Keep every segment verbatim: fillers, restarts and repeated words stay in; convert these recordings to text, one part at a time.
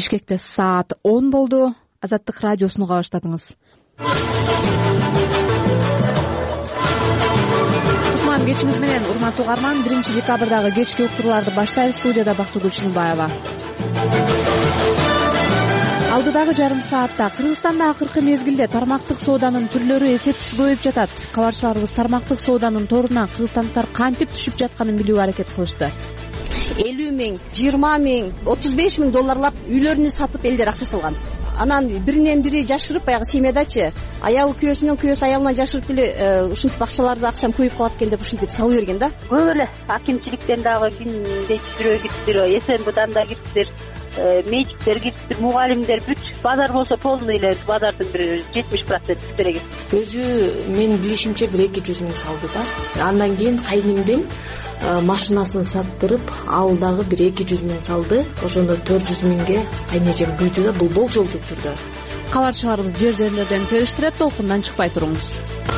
Бишкекте саат он болду. Азаттык радиосун уга баштадыңыз. Кутман кечиңиз менен, урматтуу угарман. биринчи декабрдагы кечки уктурууларды баштайбыз. Студияда Бактыгүл Чыныбаева. Алдыдагы жарым саатта Кыргызстанда акыркы мезгилде тармактык сооданын түрлөрү эсептиш көбөйүп жатат. Кабарчыларыбыз тармактык сооданын торуна кыргызстандыктар кантип түшүп жатканын билүүгө аракет кылышты. элүү миң, жыйырма миң, отуз беш миң долларлап үйлөрүнү сатып элдер акча салган. Анан биринен бири жашырып, баягы семьядачы аял күйөөсүнөн, күйөөсү аялынан жашырып деле ушинтип акчаларды акчам көбөйүп калат экен деп ушинтип салып берген да. Көп эле акимчиликтен дагы күндө жүрө кириптир, СНБдан да кириптир, медиктер кириптир, мугалимдер, бүт базар болсо полный эле базардын бир жетимиш проценти береги. Өзү мен билишимче бир эки жүз миң салды да. Андан кийин кайнымдын машинасын саттырып, ал дагы бир эки жүз миң салды. Ошондо төрт жүз миңге кайнежем күйдү да, бул болжолдуу түрдө. Кабарчыларыбыз жер-жерлерден териштирет, толкундан чыкпай туруңуз.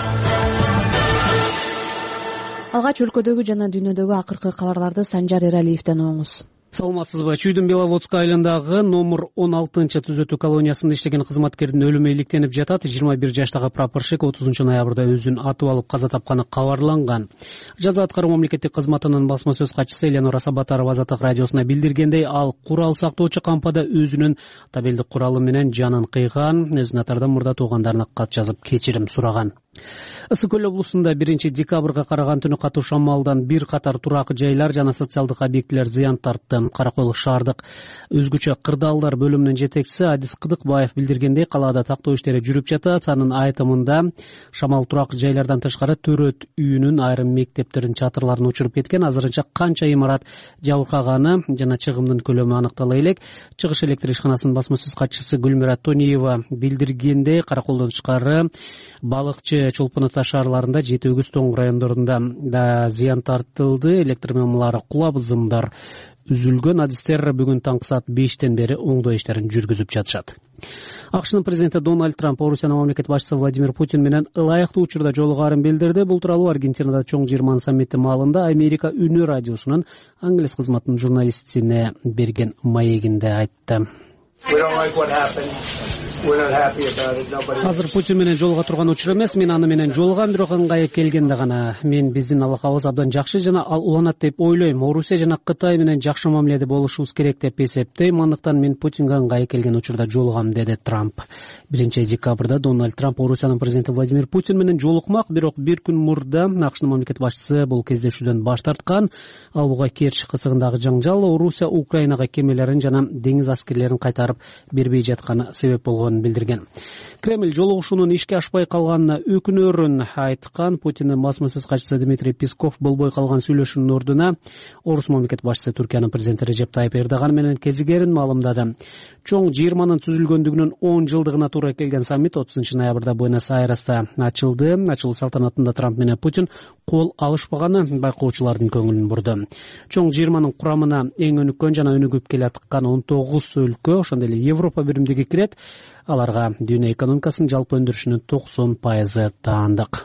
Алгач өлкөдөгү жана дүйнөдөгү акыркы кабарларды Санжар Эралиевден угуңуз. Саламатсызбы. Чүйдүн Беловодск айылындагы номер он алтынчы түзөтүү колониясында иштеген кызматкердин өлүмү иликтенип жатат. жыйырма бир жаштагы прапорщик отузунчу ноябрда өзүн атып алып каза тапканы кабарланган. Жаза аткаруу мамлекеттик кызматынын басма сөз катчысы Эленора Сабатарова Азаттык радиосуна билдиргендей, ал курал сактоочу кампада өзүнүн табелдик куралы менен жанын кыйган, өзүнүн атардан мурда туугандарына кат жазып кечирим сураган. Ысык Көл облусунда биринчи декабрга караган түнү катуу шамалдан бир катар турак жайлар жана социалдык объектилер зыян тартты. Каракойлук шаардык өзгөчө кырдаалдар бөлүмүнүн жетекчиси Адис Кыдыкбаев билдиргендей, калаада тактоо иштери жүрүп жатат. Анын айтымында шамал турак жайлардан тышкары Төрөт үйүнүн айрым мектептердин чатырларын учуруп кеткен. Азырынча канча имарат жабыркаганы жана чыгымдын көлөмү аныктала элек. Чыгыш электр ишканасынын басма сөз катчысы Гүлмира Тониева билдиргендей, Караколдон тышкары Балыкчы, Чолпон Ата шаарларында, Жети Өгүз, Тоң райондорунда да зыян тартылды. Электр мамалары кулап, зымдар үзүлгөн. Адистер бүгүн таңкы саат бештен бери оңдоо иштерин жүргүзүп жатышат. АКШнын президенти Дональд Трамп Орусиянын мамлекет башчысы Владимир Путин менен ылайыктуу учурда жолугаарын билдирди. Бул тууралуу Аргентинада чоң жыйырманын саммити маалында Америка үнү радиосунун англис кызматынын журналистине берген маегинде айтты. Азыр Путин менен жолуга турган учур эмес, мен аны менен жолугам, бирок ыңгайы келгенде гана. Мен биздин алакабыз абдан жакшы жана ал уланат деп ойлойм. Орусия жана Кытай менен жакшы мамиледе болушубуз керек деп эсептейм. Андыктан мен Путинге ыңгайы келген учурда жолугам, деди Трамп. биринчи декабрда Дональд Трамп Орусиянын президенти Владимир Путин менен жолукмак, бирок бир күн мурда АКШнын мамлекет башчысы бул кездешүүдөн баш тарткан. Ал буга Керчь кысыгындагы жаңжал Орусия Украинага кемелерин жана деңиз аскерлерин кайтарып бербей жатканы себеп болгонун билдирген. Кремль жолугушуунун ишке ашпай калганына өкүнөрүн айткан. Путиндин басма сөз катчысы Дмитрий Песков болбой калган сүйлөшүүнүн ордуна Орус мамлекет башчысы Түркиянын президенти Режеп Тайып Эрдоган менен кезигерин маалымдады. Чоң жыйырманын түзүлгөндүгүнүн он жылдыгына туура келген саммит отузунчу ноябрда Буэнос-Айресте ачылды. Ачылуу салтанатында Трамп менен Путин кол алышпаганы байкоочулардын көңүлүн бурду. Чоң жыйырманын курамына эң өнүккөн жана өнүгүп келаткан он тогуз өлкө, ошондой эле Европа биримдиги кирет. Аларга дүйнө экономикасынын жалпы өндүрүшүнүн токсон пайызы таандык.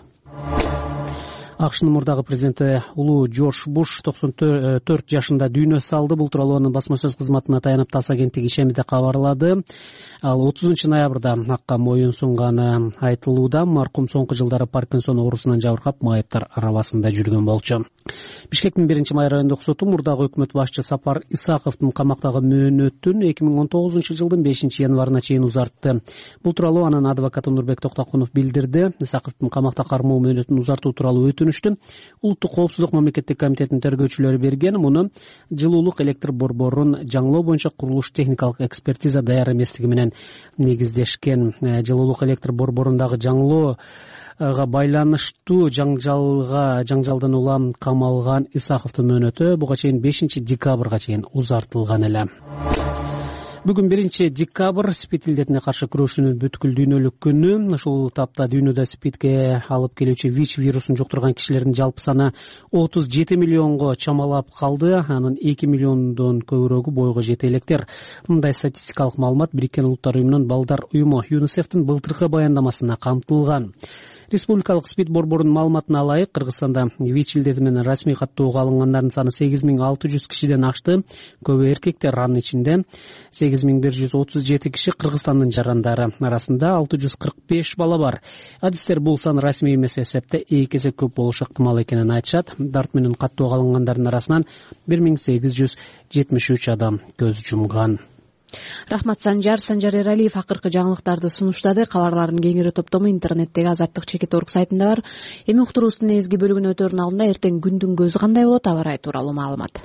АКШнын мурдагы президенти улуу Джордж Буш токсон төрт жашында дүйнө салды. Бул тууралуу анын басма сөз кызматына таянып ТАСС агенттиги ишемиде кабарлады. Ал отузунчу ноябрда акка моюн сунганы айтылууда. Маркум соңку жылдары Паркинсон оорусунан жабыркап, майыптар арабасында жүргөн болчу. Бишкектин биринчи май райондук соту мурдагы өкмөт башчы Сапар Исаковдун камактагы мөөнөтүн эки миң он тогузунчу жылдын бешинчи январына чейин узартты. Бул тууралуу анын адвокаты Нурбек Токтокунов билдирди. Исаковдун камакта кармоо мөөнөтүн узартуу тууралуу өтүнүштүн Улуттук коопсуздук мамлекеттик комитетинин тергөөчүлөрү берген. Муну жылуулук электр борборун жаңылоо боюнча курулуш техникалык экспертиза даяр эместиги менен негиздешкен. Жылуулук электр борборундагы жаңылоо байланыштуу жаңжалга жаңжалдан улам камалган Исаковдун мөөнөтү буга чейин бешинчи декабрга чейин узартылган эле. Бүгүн биринчи декабрь СПИД илдетине каршы күрөшүүнүн бүткүл дүйнөлүк күнү. Ушул тапта дүйнөдө СПИДке алып келүүчү ВИЧ вирусун жуктурган кишилердин жалпы саны отуз жети миллионго чамалап калды. Анын эки миллиондон көбүрөгү бойго жете электер. Мындай статистикалык маалымат Бириккен Улуттар уюмунун балдар уюму ЮНИСЕФтин былтыркы баяндамасына камтылган. Республикалык СПИД борборунун маалыматына ылайык, Кыргызстанда ВИЧ илдети менен расмий каттоого алынгандардын саны сегиз миң алты жүз кишиден ашты. Көбү эркектер, анын ичинде сегиз миң бир жүз отуз жети киши Кыргызстандын жарандары, арасында алты жүз кырк беш бала бар. Адистер бул сан расмий эмес эсепте эки эсе көп болушу ыктымал экенин айтышат. Дарт менен каттоого алынгандардын арасынан бир миң сегиз жүз жетимиш үч адам көз жумган. Рахмат, Санжар. Санжар Эралиев акыркы жаңылыктарды сунуштады. Кабарлардын кеңири топтому интернеттеги Азаттык чекит орг сайтында бар. Эми уктуруубуздун эзги бөлүгүнө өтөрүн алдында эртең күндүн көзү кандай болот, аба ырайы тууралуу маалымат.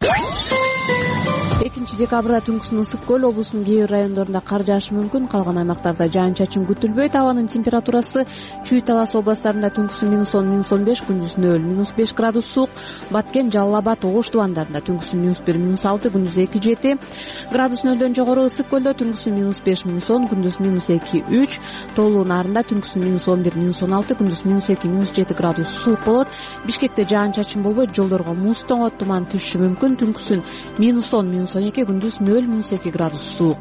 экинчи декабрда түнкүсүн ысык көл облусунун кээ бир райондорунда кар жаашы мүмкүн. Калган аймактарда жаан-чачын күтүлбөйт. Абанын температурасы Чүй, Талас областарында түнкүсүн минус он, минус он беш, күндүз нөл, минус беш градус суук. Баткен, Жалал Абад, Ош тубандарында түнкүсүн минус бир, минус алты, күндүз эки, жети градус нөлдөн жогору. Ысык көлдө түнкүсүн минус беш, минус он, күндүз минус эки, үч. Тоолуу Нарында түнкүсүн минус он бир, минус он алты, күндүз минус эки, минус жети градус суук болот. Бишкекте жаан-чачын болбойт, жолдорго муз тоңот, туман түшүшү мүмкүн. Түнкүсүн минус он, минус он эки, күндүз нөл, минус эки градус суук.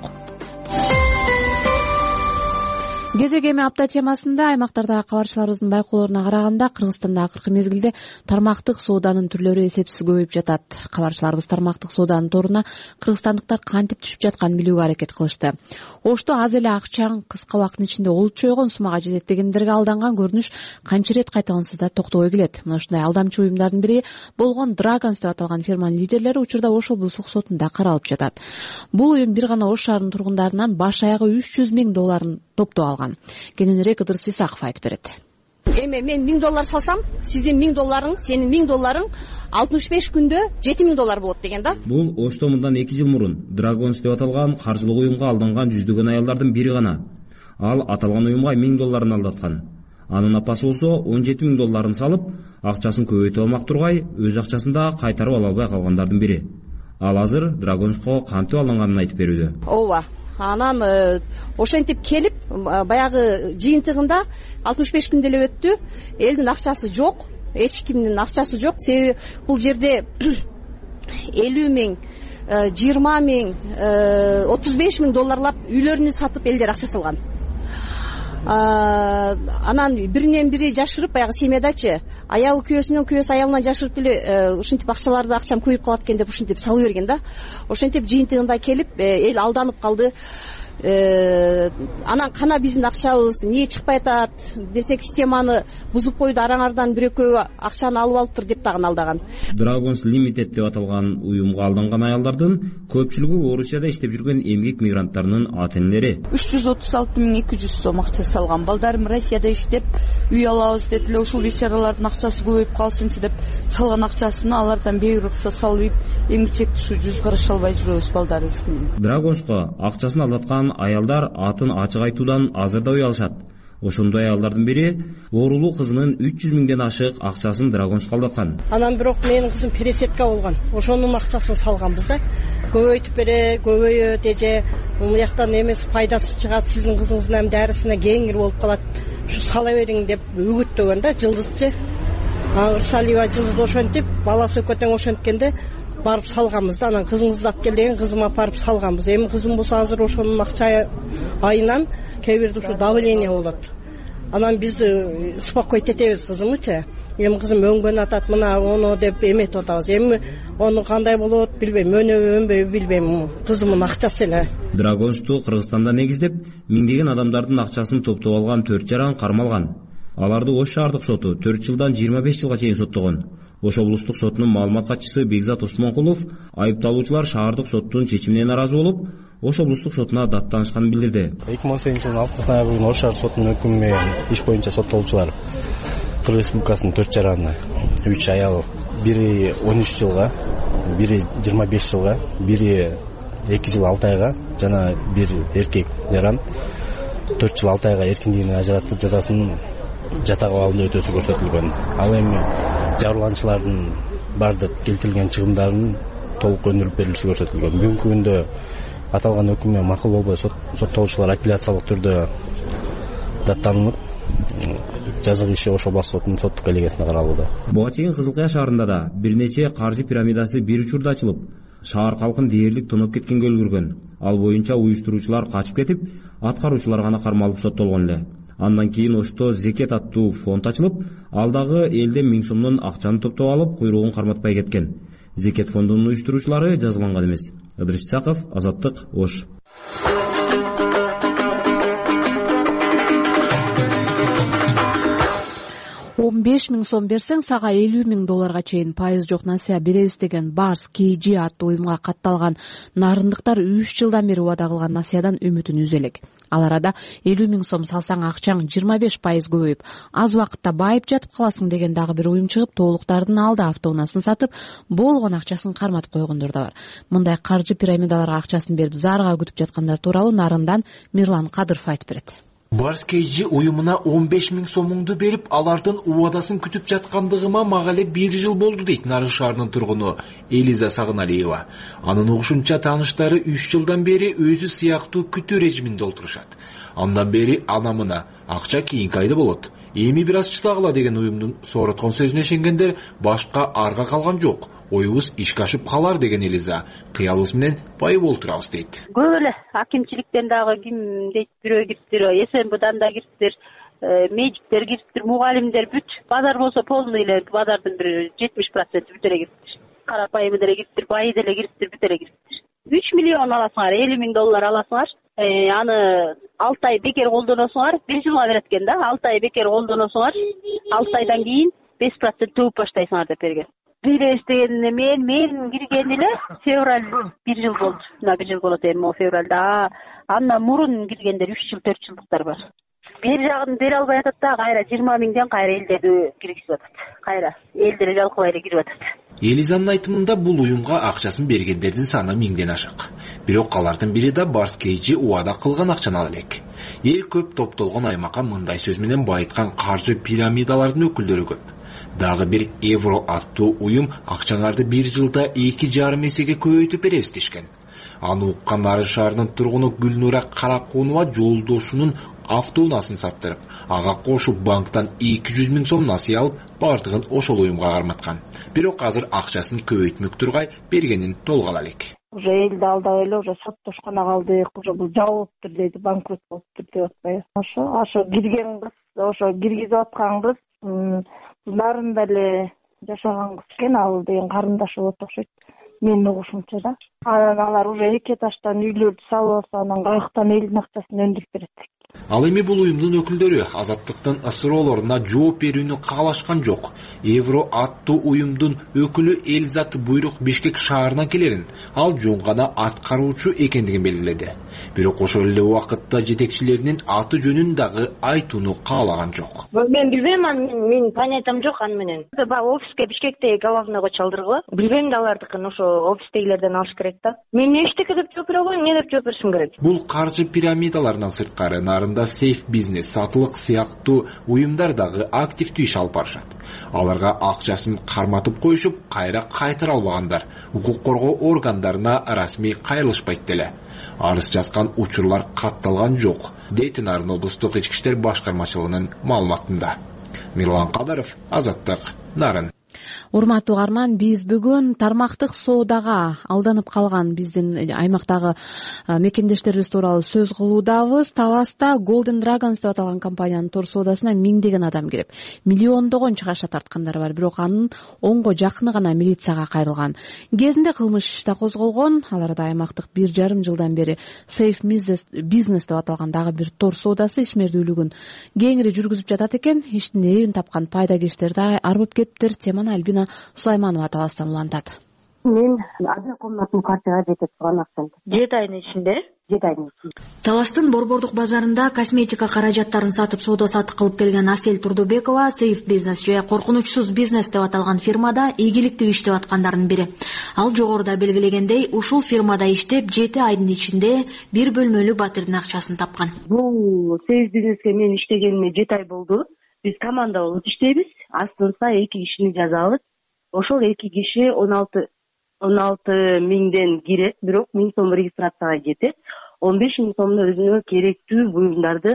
Кезек эми апта темасында аймактардагы кабарчыларыбыздын байкоолоруна караганда Кыргызстанда акыркы мезгилде тармактык сооданын түрлөрү эсепсиз көбөйүп жатат. Кабарчыларыбыз тармактык сооданын торуна кыргызстандыктар кантип түшүп жатканын билүүгө аракет кылышты. Ошто аз эле акчаң кыска убакыттын ичинде олчойгон суммага жетет дегендерге алданган көрүнүш канча ирет кайталанса да токтобой келет. Мына ушундай алдамчы уюмдардын бири болгон Драгонс деп аталган фирманын лидерлери учурда Ош облустук сотунда каралып жатат. Бул уюм бир гана Ош шаарынын тургундарынан баш аягы үч жүз миң долларын топтоп алган. Кененирээк Ыдырыс Исаков айтып берет. Эми мен миң доллар салсам, сиздин миң долларың, сенин миң долларың алтымыш беш күндө жети миң доллар болот деген да. Бул Ошто мындан эки жыл мурун Драгонс деп аталган каржылык уюмга алданган жүздөгөн аялдардын бири гана. Ал аталган уюмга миң долларын алдаткан. Анын апасы болсо он жети миң долларын салып, акчасын көбөйтүп алмак тургай, өз акчасын да кайтарып ала албай калгандардын бири. Ал азыр Драгонско кантип алынганын айтып берүүдө. Ооба. Анан ошентип келип баягы жыйынтыгында алтымыш беш күн деле өттү. Элдин акчасы жок, эч кимдин акчасы жок. Себеби бул жерде элүү миң, жыйырма миң, отуз беш миң долларлап үйлөрүнү сатып элдер акча салган. Анан биринен бири жашырып, баягы семьядачы аялы күйөөсүнөн күйөөсү аялына жашырып деле ушинтип акчаларды акчам көбөйүп калат экен деп ушинтип салып берген да. Ошентип жыйынтыгында келип эл алданып калды. Анан кана биздин акчабыз эмне чыкпай атат десек, системаны бузуп койду, араңардан бир экөө акчаны алып алыптыр деп дагы алдаган. Dragons Limited деп аталган уюмга алданган аялдардын көпчүлүгү Орусияда иштеп жүргөн эмгек мигранттарынын ата-энелери. үч жүз отуз алты миң эки жүз сом акча салган. Балдарым Россияда иштеп, үй алабыз дедиле, ушул бечаралардын акчасы көбөйүп калсынчы деп салган акчасын алардан бейрукса салып, эмгичекти ушу жүз караш албай жүрөбүз балдарыбыз менен. Dragonsко акчасын алдаткан аялдар атын ачык айтуудан азыр да уялышат. Ошондой аялдардын бири оорулуу кызынын үч жүз миңден ашык акчасын Драгонско алдаткан. Анан бирок менин кызым пересетка болгон. Ошонун акчасын салганбыз да. Көбөйтүп бере, көбөйөт эже, муяктан эмес пайдасы чыгат, сиздин кызыңыздын эми дарысына кеңир болуп калат. Ушу сала бериң деп үгүттөгөн да, жылдызчы. Ырсалиева жылдыз ошентип, баласы өкөтөң ошенткенде барып салганбыз да. Анан кызыңызды алып кел деген кызыма барып салганбыз. Эми кызым болсо азыр ошонун акча айынан кээ бирде ушу давление болот. Анан биз спокойт этебиз кызымычы. Эми кызым өңгөн атат, мына ону деп эметип атабыз. Эми ону кандай болот билбейм, өнөбү өнбөйбү билбейм. Кызымдын акчасы эле. Драгонсту Кыргызстанда негиздеп, миңдеген адамдардын акчасын топтоп алган төрт жаран кармалган. Аларды Ош шаардык соту төрт жылдан жыйырма беш жылга чейин соттогон. Ош облустук сотунун маалымат катчысы Бекзат Осмонкулов айыпталуучулар шаардык соттун чечимине наразы болуп, Ош облустук сотуна даттанышканын билдирди. эки миң он сегизинчи жылдын алтынчы ноябрь күнү Ош шаар сотунун өкүмү менен иш боюнча соттолуучулар Кыргыз Республикасынын төрт жараны, үч аял, бири он үч жылга, бири жыйырма беш жылга, бири эки жыл алты айга жана бир эркек жаран төрт жыл алты айга эркиндигинен ажыратып жазасын жатак абалында өтөсү көрсөтүлгөн. Ал эми жабырлануучулардын бардык келтирилген чыгымдарын толук өндүрүп берилиши көрсөтүлгөн. Бүгүнкү күндө аталган өкүмгө макул болбой соттолуучулар апелляциялык түрдө даттанып, жазык иши Ош областык сотунун соттук коллегиясына каралууда. Буга чейин Кызылкая шаарында да бир нече каржы пирамидасы бир учурда ачылып, шаар калкын дээрлик тоноп кеткенге үлгүргөн. Ал боюнча уюштуруучулар качып кетип, аткаруучулар гана кармалып соттолгон эле. Андан кийин ошто Зекет аттуу фонд ачылып, ал дагы элден миң сомдон акчаны топтоп алып, куйругун карматпай кеткен. Зекет фондунун уюштуруучулары жазылган эмес. Ыдырыс Исаков, Азаттык, Ош. он беш миң сом берсең, сага элүү миң долларга чейин пайыз жок насыя беребиз деген Барс кей джи аттуу уюмга катталган нарындыктар үч жылдан бери убада кылган насыядан үмүтүн үзө элек. Ал арада элүү миң сом салсаң акчаң жыйырма беш пайыз көбөйүп, аз убакытта байып жатып каласың деген дагы бир уюм чыгып, толуктардын алды автоунаасын сатып, болгон акчасын карматып койгондор да бар. Мындай каржы пирамидаларга акчасын берип, зарга күтүп жаткандар тууралуу Нарындан Мирлан Кадыров айтып берет. Барс кей джи уюмуна он беш миң сомуңду берип, алардын убадасын күтүп жаткандыгыма мага эле бир жыл болду дейт Нарын шаарынын тургуну Элиза Сагыналиева. Анын угушунча тааныштары үч жылдан бери өзү сыяктуу күтүү режиминде отурушат. Андан бери анамына акча кийинки айда болот, эми бир аз чыдагыла деген уюмдун сооруткон сөзүнө ишенгендер башка арга калган жок. Оюбуз ишке ашып калар деген Элиза кыялыбыз менен байып олтурабыз дейт. Көп эле акимчиликтен дагы ким дейт, бирөө кириптир, эс эм бдан да кириптир, медиктер кириптир, мугалимдер бүт. Базар болсо полный эле базардын бир жетимиш проценти бүт эле кириптир. Карапайымы деле кириптир, байы деле кириптир, бүт эле кириптир. үч миллион аласыңар, элүү миң доллар аласыңар. Аны алты ай бекер колдоносуңар, бир жылга берет экен да. алты ай бекер колдоносуңар, алты айдан кийин беш процент төп баштайсыңар деп берген. Бирес дегенде мен мен кирген эле февраль бир жыл болду. Мына бир жыл болот эми февралда. Андан мурун киргендер үч жыл, төрт жылдыктар бар. Бир жагын бере албай атат да, кайра жыйырма миңден кайра элдерди киргизип атат. Кайра элдер жалкыбай эле кирип атат. Элизанын айтымында бул уюмга акчасын бергендердин саны миңден ашык. Бирок алардын бири да Барс кей джи убада кылган акчаны ала элек. Эл көп топтолгон аймакка мындай сөз менен байыткан каржы пирамидалардын өкүлдөрү көп. Дагы бир Евро аттуу уюм акчаңарды бир жылда эки жарым эсеге көбөйтүп беребиз дешкен. Аны уккан Нарын шаарынын тургуну Гүлнура Каракунова жолдошунун автоунаасын саттырып, ага кошуп банктан эки жүз миң сом насыя алып, бардыгын ошол уюмга карматкан. Бирок азыр акчасын көбөйтмөк тургай бергенин толгала элек. Уже элди алдап эле уже соттошкона калдык, уже бул жабылыптыр дейт, банкрот болуптур деп атпайбы. Ошо ошо кирген кыз, ошо киргизип аткан кыз Нарында эле жашаган кыз экен, ал деген карындашы болот окшойт. Менин угушумча да. Анан алар уже эки этаждан үйлөрдү салып, анан каяктан элдин акчасын өндүрүп берет. Ал эми бул уюмдун өкүлдөрү Азаттыктын ысыроолоруна жооп берүүнү каалашкан жок. Евро аттуу уюмдун өкүлү Элзат Буйрук Бишкек шаарына келерин, ал жөн гана аткаруучу экендигин белгиледи. Бирок ошол эле убакытта жетекчилеринин аты жөнүн дагы айтууну каалаган жок. Мен билбейм, мен понятиям жок аны менен. Офиске Бишкекте головного чалдыргыла. Билбейм да алардыкын, ошо офистегилерден алыш керек да. Мен эчтеке деп жооп бере койм, эмне деп жооп беришим керек? Бул каржы пирамидаларынан сырткары Нарында Сейф бизнес, сатылык сыяктуу уюмдар дагы активдүү иш алып барышат. Аларга акчасын карматып коюшуп, кайра кайтара албагандар укук коргоо органдарына расмий кайрылышпайт деле. Арыз жазган учурлар катталган жок, дейт Нарын облустук ички иштер башкармачылыгынын маалыматында. Мирлан Кадыров, Азаттык, Нарын. Урматтуу угарман, биз бүгүн тармактык соодага алданып калган биздин аймактагы мекендештерибиз тууралуу сөз кылуудабыз. Таласта Golden Dragons деп аталган компаниянын тор соодасына миңдеген адам кирип, миллиондогон чыгаша тарткандар бар, бирок анын онго жакыны гана милицияга кайрылган. Кезинде кылмыш иш да козголгон. Ал арада аймактык бир жарым жылдан бери Safe Business деп аталган дагы бир тор соодасы ишмердүүлүгүн кеңири жүргүзүп жатат экен. Иштин эбин тапкан пайдакештер да арбып кетиптир. Теманы Альбина Сулайманова Таластан улантат. Мен адил комнатный квартирага жетип турган акчам. жети айдын ичинде, жети айдын ичинде. Таластын Борбордук базарында косметика каражаттарын сатып соода саттык кылып келген Асель Турдубекова Safe Business же коркунучсуз бизнес деп аталган фирмада ийгиликтүү иштеп аткандардын бири. Ал жогоруда белгилегендей, ушул фирмада иштеп жети айдын ичинде бир бөлмөлүү батирдин акчасын тапкан. Бул Safe Businessке мен иштегениме жети ай болду. Биз команда болуп иштейбиз. Астыбызга эки кишини жазабыз. Ошол эки киши он алты миңден кирет, бирок миң сом регистрацияга кетет. он беш миң сомдо өзүнө керектүү буюмдарды,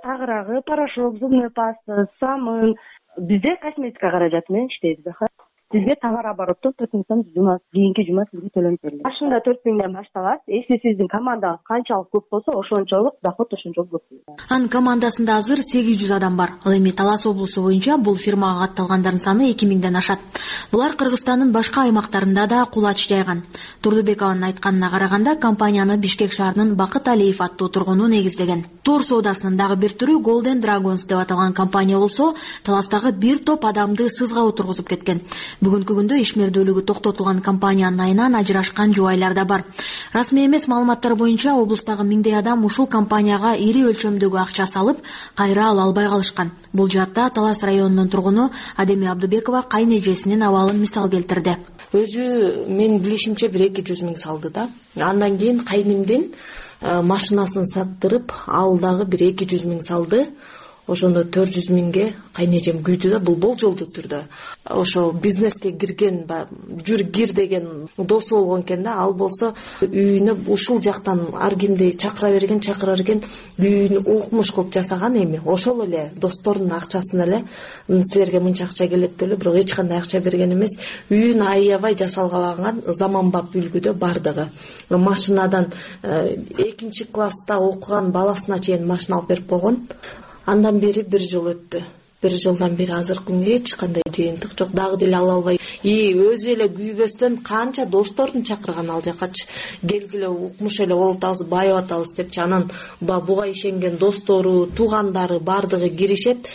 тагырагы, порошок, зубной паста, самын, бизде косметика каражаты менен иштейбиз. сизге товар оборотто төрт миң сом жума кийинки жума сизге төлөнүп берилет. Башында төрт миңден башталат. Если сиздин командаңыз канчалык көп болсо, ошончолук доход ошончолук көп. Анын командасында азыр сегиз жүз адам бар. Ал эми Талас облусу боюнча бул фирмага катталгандардын саны эки миңден ашат. Булар Кыргызстандын башка аймактарында да кулач жайган. Турдубекованын айтканына караганда, компанияны Бишкек шаарынын Бакыт Алиев аттуу тургуну негиздеген. Тор соодасынын дагы бир түрү Golden Dragons деп аталган компания болсо, Таластагы бир топ адамды сызга отургузуп кеткен. Бүгүнкү күндө ишмердүүлүгү токтотулган компаниянын айынан ажырашкан жубайлар да бар. Расмий эмес маалыматтар боюнча облустагы миңдей адам ушул компанияга ири өлчөмдөгү акча салып, кайра ала албай калышкан. Бул жаатта Талас районунун тургуну Адеми Абдыбекова кайнэжесинин абалын мисал келтирди. Өзү мен билишимче бир эки жүз миң салды да. Андан кийин кайнымдын машинасын саттырып, ал дагы бир эки жүз миң салды. Ошондо төрт жүз миңге кайнэжем күйдү да, бул болжолдуу түрдө. Ошо бизнеске кирген, жүр кир деген досу болгон экен да, ал болсо үйүнө ушул жактан ар кимди чакыра берген, чакыра берген, үйүнү укмуш кылып жасаган. Эми ошол эле достордун акчасын эле силерге мынча акча келет деп эле, бирок эч кандай акча берген эмес. Үйүн аябай жасалгалаган заманбап үлгүдө бардыгы. Машинадан экинчи класста окуган баласына чейин машина алып берип койгон. Андан бери бир жыл өттү. Бир жылдан бери азыркы күнгө эч кандай жыйынтык жок. Дагы деле ала албай. И өзү эле күйбөстөн канча досторун чакырган ал жакачы. Келгиле укмуш эле болуп атабыз, байып атабыз депчи. Анан буга ишенген достору, туугандары бардыгы киришет.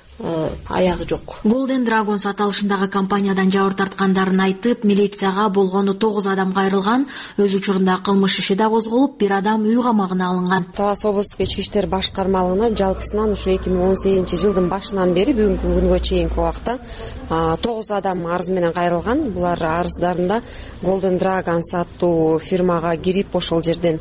Аягы жок. Golden Dragons аталышындагы компаниядан жабыр тарткандарын айтып, милицияга болгону тогуз адам кайрылган. Өз учурунда кылмыш иши да козголуп, бир адам үй камагына алынган. Талас облустук ички иштер башкармалыгына жалпысынан ушу эки миң он сегизинчи жылдын башынан бери бүгүнкү күнгө чейинки убакта тогуз адам арыз менен кайрылган. Булар арыздарында Golden Dragons аттуу фирмага кирип, ошол жерден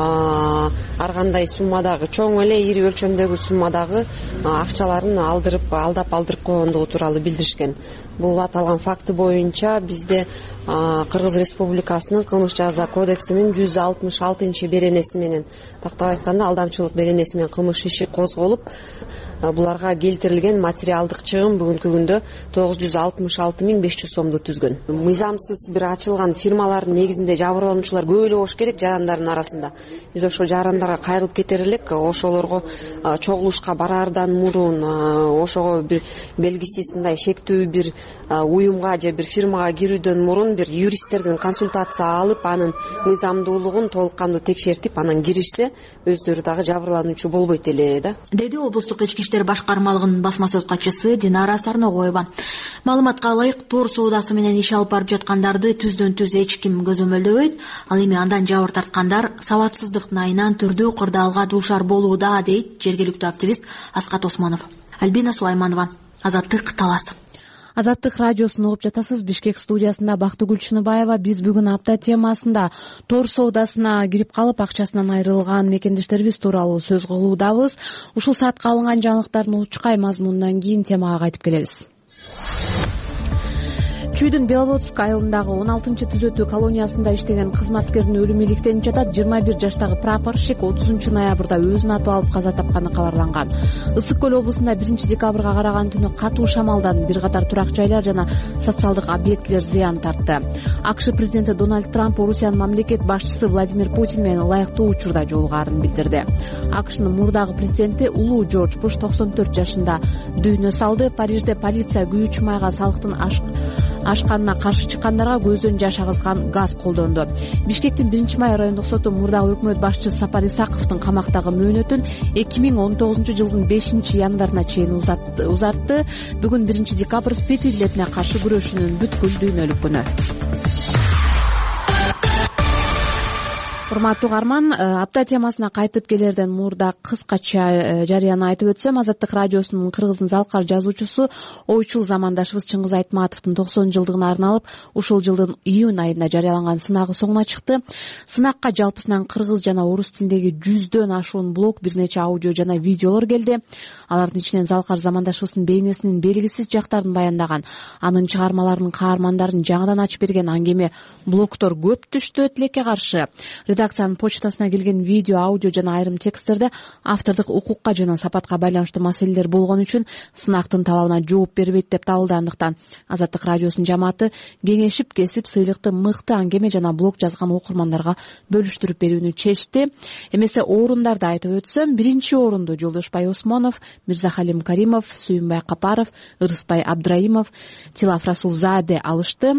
ар кандай суммадагы, чоң эле ири өлчөмдөгү суммадагы акчаларын алдырып алдап алдырып койгондугу тууралуу билдиришкен. Бул аталган факты боюнча бизде Кыргыз Республикасынын кылмыш жаза кодексинин жүз алтымыш алтынчы беренеси менен, тактап айтканда алдамчылык беренеси менен кылмыш иши козголуп, буларга келтирилген материалдык чыгым бүгүнкү күндө тогуз жүз алтымыш алты миң беш жүз сомду түзгөн. Мыйзамсыз бир ачылган фирмалардын негизинде жабырлануучулар көп эле болуш керек жарандардын арасында. Биз ошол жарандарга кайрылып кетер элек, ошолорго чогулушка бараардан мурун, ошого бир белгисиз мындай шектүү бир уюмга же бир фирмага кирүүдөн мурун бир юристтерден консультация алып, анын мыйзамдуулугун толук кандуу текшертип, анан киришсе, өздөрү дагы жабырлануучу болбойт эле да. Деди облустук ички иштер башкармалыгынын басма сөз катчысы Динара Сарногоева. Маалыматка ылайык, тор соодасы менен иш алып барып жаткандарды түздөн түз эч ким көзөмөлдөбөйт. Ал эми андан жабыр тарткандар сабатсыздыктын айынан түрдүү кырдаалга дуушар болууда, дейт жергиликтүү активист Аскат Осмонов. Альбина Сулайманова, Азаттык, Талас. Азаттык радиосун угуп жатасыз. Бишкек студиясында Бактыгүл Чыныбаева. Биз бүгүн апта темасында тор соодасына кирип калып акчасынан айрылган мекендештерибиз тууралуу сөз кылуудабыз. Ушул саатка алынган жаңылыктардын учкай мазмунунан кийин темага кайтып келебиз. Чүйдүн Беловодск айылындагы он алтынчы түзөтүү колониясында иштеген кызматкердин өлүмү иликтенип жатат. жыйырма бир жаштагы прапорщик отузунчу ноябрда өзүн атып алып каза тапканы кабарланган. Ысык көл облусунда биринчи декабрга караган түнү катуу шамалдан бир катар турак жайлар жана социалдык объектилер зыян тартты. АКШ президенти Дональд Трамп Орусиянын мамлекет башчысы Владимир Путин менен ылайыктуу учурда жолугаарын билдирди. АКШнын мурдагы президенти улуу Джордж Буш токсон төрт жашында дүйнө салды. Парижде полиция күйүүчү майга салыктын ашканына каршы чыккандарга көздөн жаш агызган газ колдонду. Бишкектин биринчи май райондук соту мурдагы өкмөт башчысы Сапар Исаковдун камактагы мөөнөтүн эки миң он тогузунчу жылдын бешинчи январына чейин узартты. Бүгүн биринчи декабрь спид илдетине каршы күрөшүүнүн бүткүл дүйнөлүк күнү. Урматтуу угарман, апта темасына кайтып келерден мурда кыскача жарыяны айтып өтсөм, Азаттык радиосунун кыргыздын залкар жазуучусу, ойчул замандашыбыз Чыңгыз Айтматовдун токсон жылдыгына арналып ушул жылдын июнь айында жарыяланган сынагы соңуна чыкты. Сынакка жалпысынан кыргыз жана орус тилиндеги жүздөн ашуун блог, бир нече аудио жана видеолор келди. Алардын ичинен залкар замандашыбыздын бейнесинин белгисиз жактарын баяндаган, анын чыгармаларынын каармандарын жаңыдан ачып берген аңгеме блогдор көп түштү. Тилекке каршы редакциянын почтасына келген видео, аудио жана айрым тексттерде автордук укукка жана сапатка байланыштуу маселелер болгон үчүн сынактын талабына жооп бербейт деп табылды. Андыктан Азаттык радиосунун жамааты кеңешип кесип сыйлыкты мыкты аңгеме жана блог жазган окурмандарга бөлүштүрүп берүүнү чечти. Эмесе орундарды айтып өтсөм, биринчи орунду Жолдошбай Осмонов, Мирзахалим Каримов, Сүйүнбай Капаров, Ырыспай Абдраимов, Тилаф Расулзаде алышты.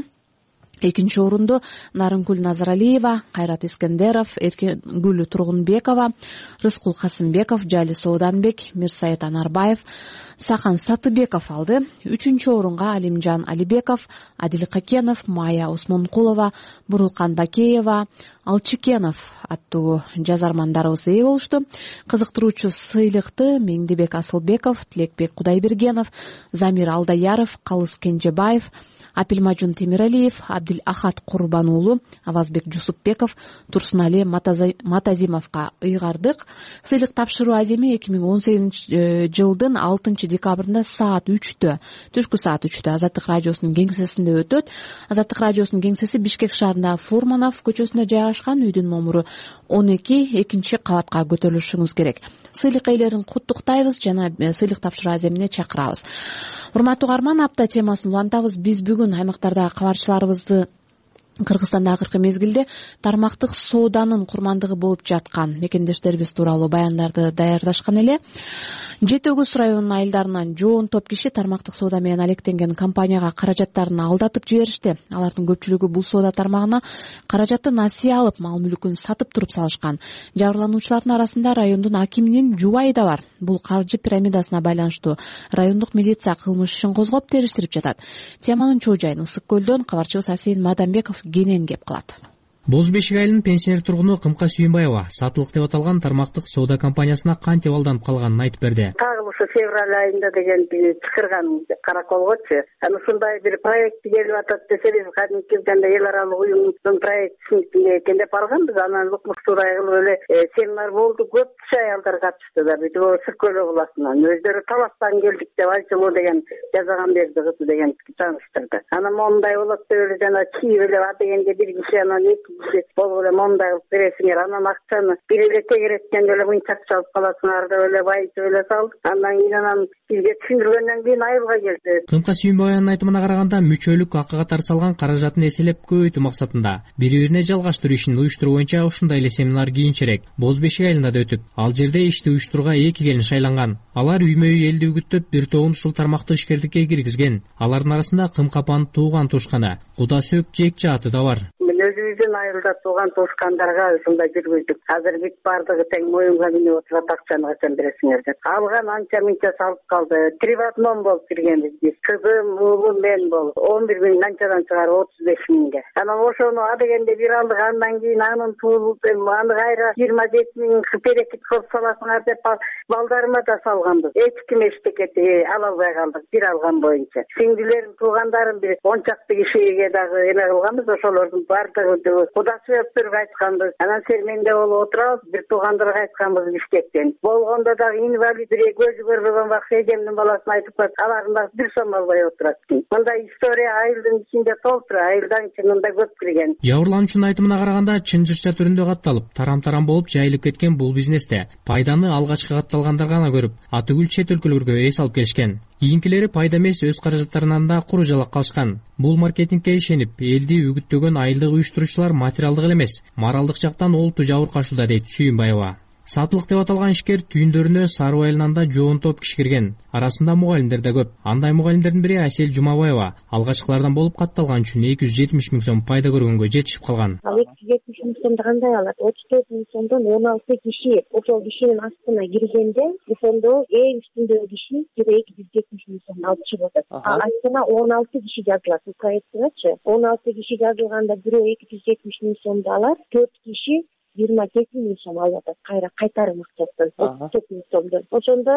Экинчи орунду Нарымкүл Назаралиева, Кайрат Искендеров, Эркегүл Тургунбекова, Рыскул Касымбеков, Жали Сооданбек, Мирсайыт Анарбаев, Сахан Сатыбеков алды. Үчүнчү орунга Алимжан Алибеков, Адил Какенов, Майя Осмонкулова, Бурулкан Бакеева, Алчыкенов аттуу жазармандарыбыз ээ болушту. Кызыктыруучу сыйлыкты Меңдебек Асылбеков, Тилекбек Кудайбергенов, Замир Алдаяров, Калыс Кенжебаев, Апилмажун Темиралиев, Абдил Ахат Курбануулу, Авазбек Жусупбеков, Турсунали Матазимовго ыйгардык. Сыйлык тапшыруу аземи эки миң он сегизинчи жылдын алтынчы декабрында саат үчтө, түшкү саат үчтө Азаттык радиосунун кеңсесинде өтөт. Азаттык радиосунун кеңсеси Бишкек шаарындагы Фурманов көчөсүндө жайгашкан. Үйдүн номуру он эки, экинчи кабатка көтөрүлүшүңүз керек. Сыйлык ээлерин куттуктайбыз жана сыйлык тапшыруу аземине чакырабыз. Урматтуу угарман, апта темасын улантабыз. Биз бүгүн аймактардагы кабарчыларыбызды Кыргызстанда акыркы мезгилде тармактык сооданын курмандыгы болуп жаткан мекендештерибиз тууралуу баяндарды даярдашкан эле. Жети Огуз районунун айылдарынан жоон топ киши тармактык соода менен алектенген компанияга каражаттарын алдатып жиберишти. Алардын көпчүлүгү бул соода тармагына каражатты насыя алып, мал мүлкүн сатып туруп салышкан. Жабырлануучулардын арасында райондун акиминин жубайы да бар. Бул каржы пирамидасына байланыштуу райондук милиция кылмыш ишин козгоп териштирип жатат. Теманын чоо жайын Ысык көлдөн кабарчыбыз Асейин Мадамбеков кенен кеп кылат. Боз Бешик айылынын пенсионер тургуну Кымка Сүйүнбаева сатылык деп аталган тармактык соода компаниясына кантип алданып калганын айтып берди. Тагы ушу февраль айында деген чакырган караколгочу. Аны ушундай бир проект келип атат десебиз, кадимки эл аралык уюмдун проектисин экен деп барганбыз. Анан укмуштуудай кылып эле семинар болду. Көп киши аялдар катышты да. Бүтүп Ысык көл областынан өздөрү таластан келдик деп айтылуу деген жазаган берди кызы деген тааныштырды. Анан моундай болот деп эле жана чийип эле дегенде бир киши анан эки болуп эле мондай кылып бересиңер, анан акчаны бир эле тегереткенде эле мынчак чалып каласыңар деп эле байытып эле салдык. Андан кийин анан бизге түшүндүргөндөн кийин айылга келди. Кымка Сүйүнбаеванын айтымына караганда, мүчөлүк акы катары салган каражатын эселеп көбөйтүү максатында бири бирине жалгаштыруу ишин уюштуруу боюнча ушундай эле семинар кийинчерээк Боз Бешик айылында да өтүп, ал жерде ишти уюштурууга эки келин шайланган. Алар үймө үй элди үгүттөп, бир тобун ушул тармактуу ишкердикке киргизген. Алардын арасында Кымка апанын тууган туушканы Куда Сөк Жекче аты да бар. Өзүбүздүн айылда тууган туушкандарга ушундай жүргүздүк. Азыр бүт бардыгы тең моюнга минип отурат, акчаны качан бересиңер деп. Алган анча мынча салып калды. Приватном болуп киргенбиз биз. Кызым, уулум, мен болуп он бир миң анчадан чыгарып отуз беш миңге. Анан ошону адегенде бир алдык, андан кийин анын туулуп, аны кайра жыйырма жети миң берекет кылып саласыңар деп балдарыма да салганбыз. Эч ким эчтекети ала албай калдык бир алган боюнча. Сиңдилерим, туугандарым бир он чакты кишиге дагы эме кылганбыз, ошолордун Куда Сөктөргө айтканбыз. Анан Серменде болуп отурабыз, бир туугандарга айтканбыз Бишкектен. Болгондо дагы инвалид бир көзү көрбөгөн бак эжемдин баласына айтып коет, алардын дагы бир сом албай отурат. Мындай история айылдын ичинде толтур, айылдан чынында көп кирген. Жабырлануучунун айтымына караганда, чын жырча түрүндө катталып, тарам-тарам болуп жайылып кеткен бул бизнесте пайданы алгачкы катталгандар гана көрүп, атүгүл чет өлкөлөргө эс алып келишкен. Кийинкилери пайда эмес өз каражаттарынан да куру жалак калышкан. Бул маркетингке ишенип, элди үгүттөгөн айылдык уюштуруучулар материалдык эле эмес, моралдык жактан олуттуу жабыркашууда, дейт Сүйүнбаева. Сатылык деп аталган ишкер түйүндөрүнө Саруу айылынан да жоон топ киши кирген. Арасында мугалимдер да көп. Андай мугалимдердин бири Асел Жумабаева алгачкылардан болуп катталган үчүн эки жүз жетимиш миң сом пайда көргөнгө жетишип калган. Ал эки жүз жетимиш миң сомду кандай алат? отуз төрт миң сомдон он алты киши ошол кишинин астына киргенде, ошондо эң үстүндөгү киши бир эки жүз жетимиш миң сом алып чыгып атат. Астына он алты киши жазылат. Бул проектчи он алты киши жазылганда бирөө эки жүз жетимиш миң сомду алар, төрт киши жыйырма жети миң сом алып атат. Кайра кайтарым акчасын отуз төрт миң сомдон. Ошондо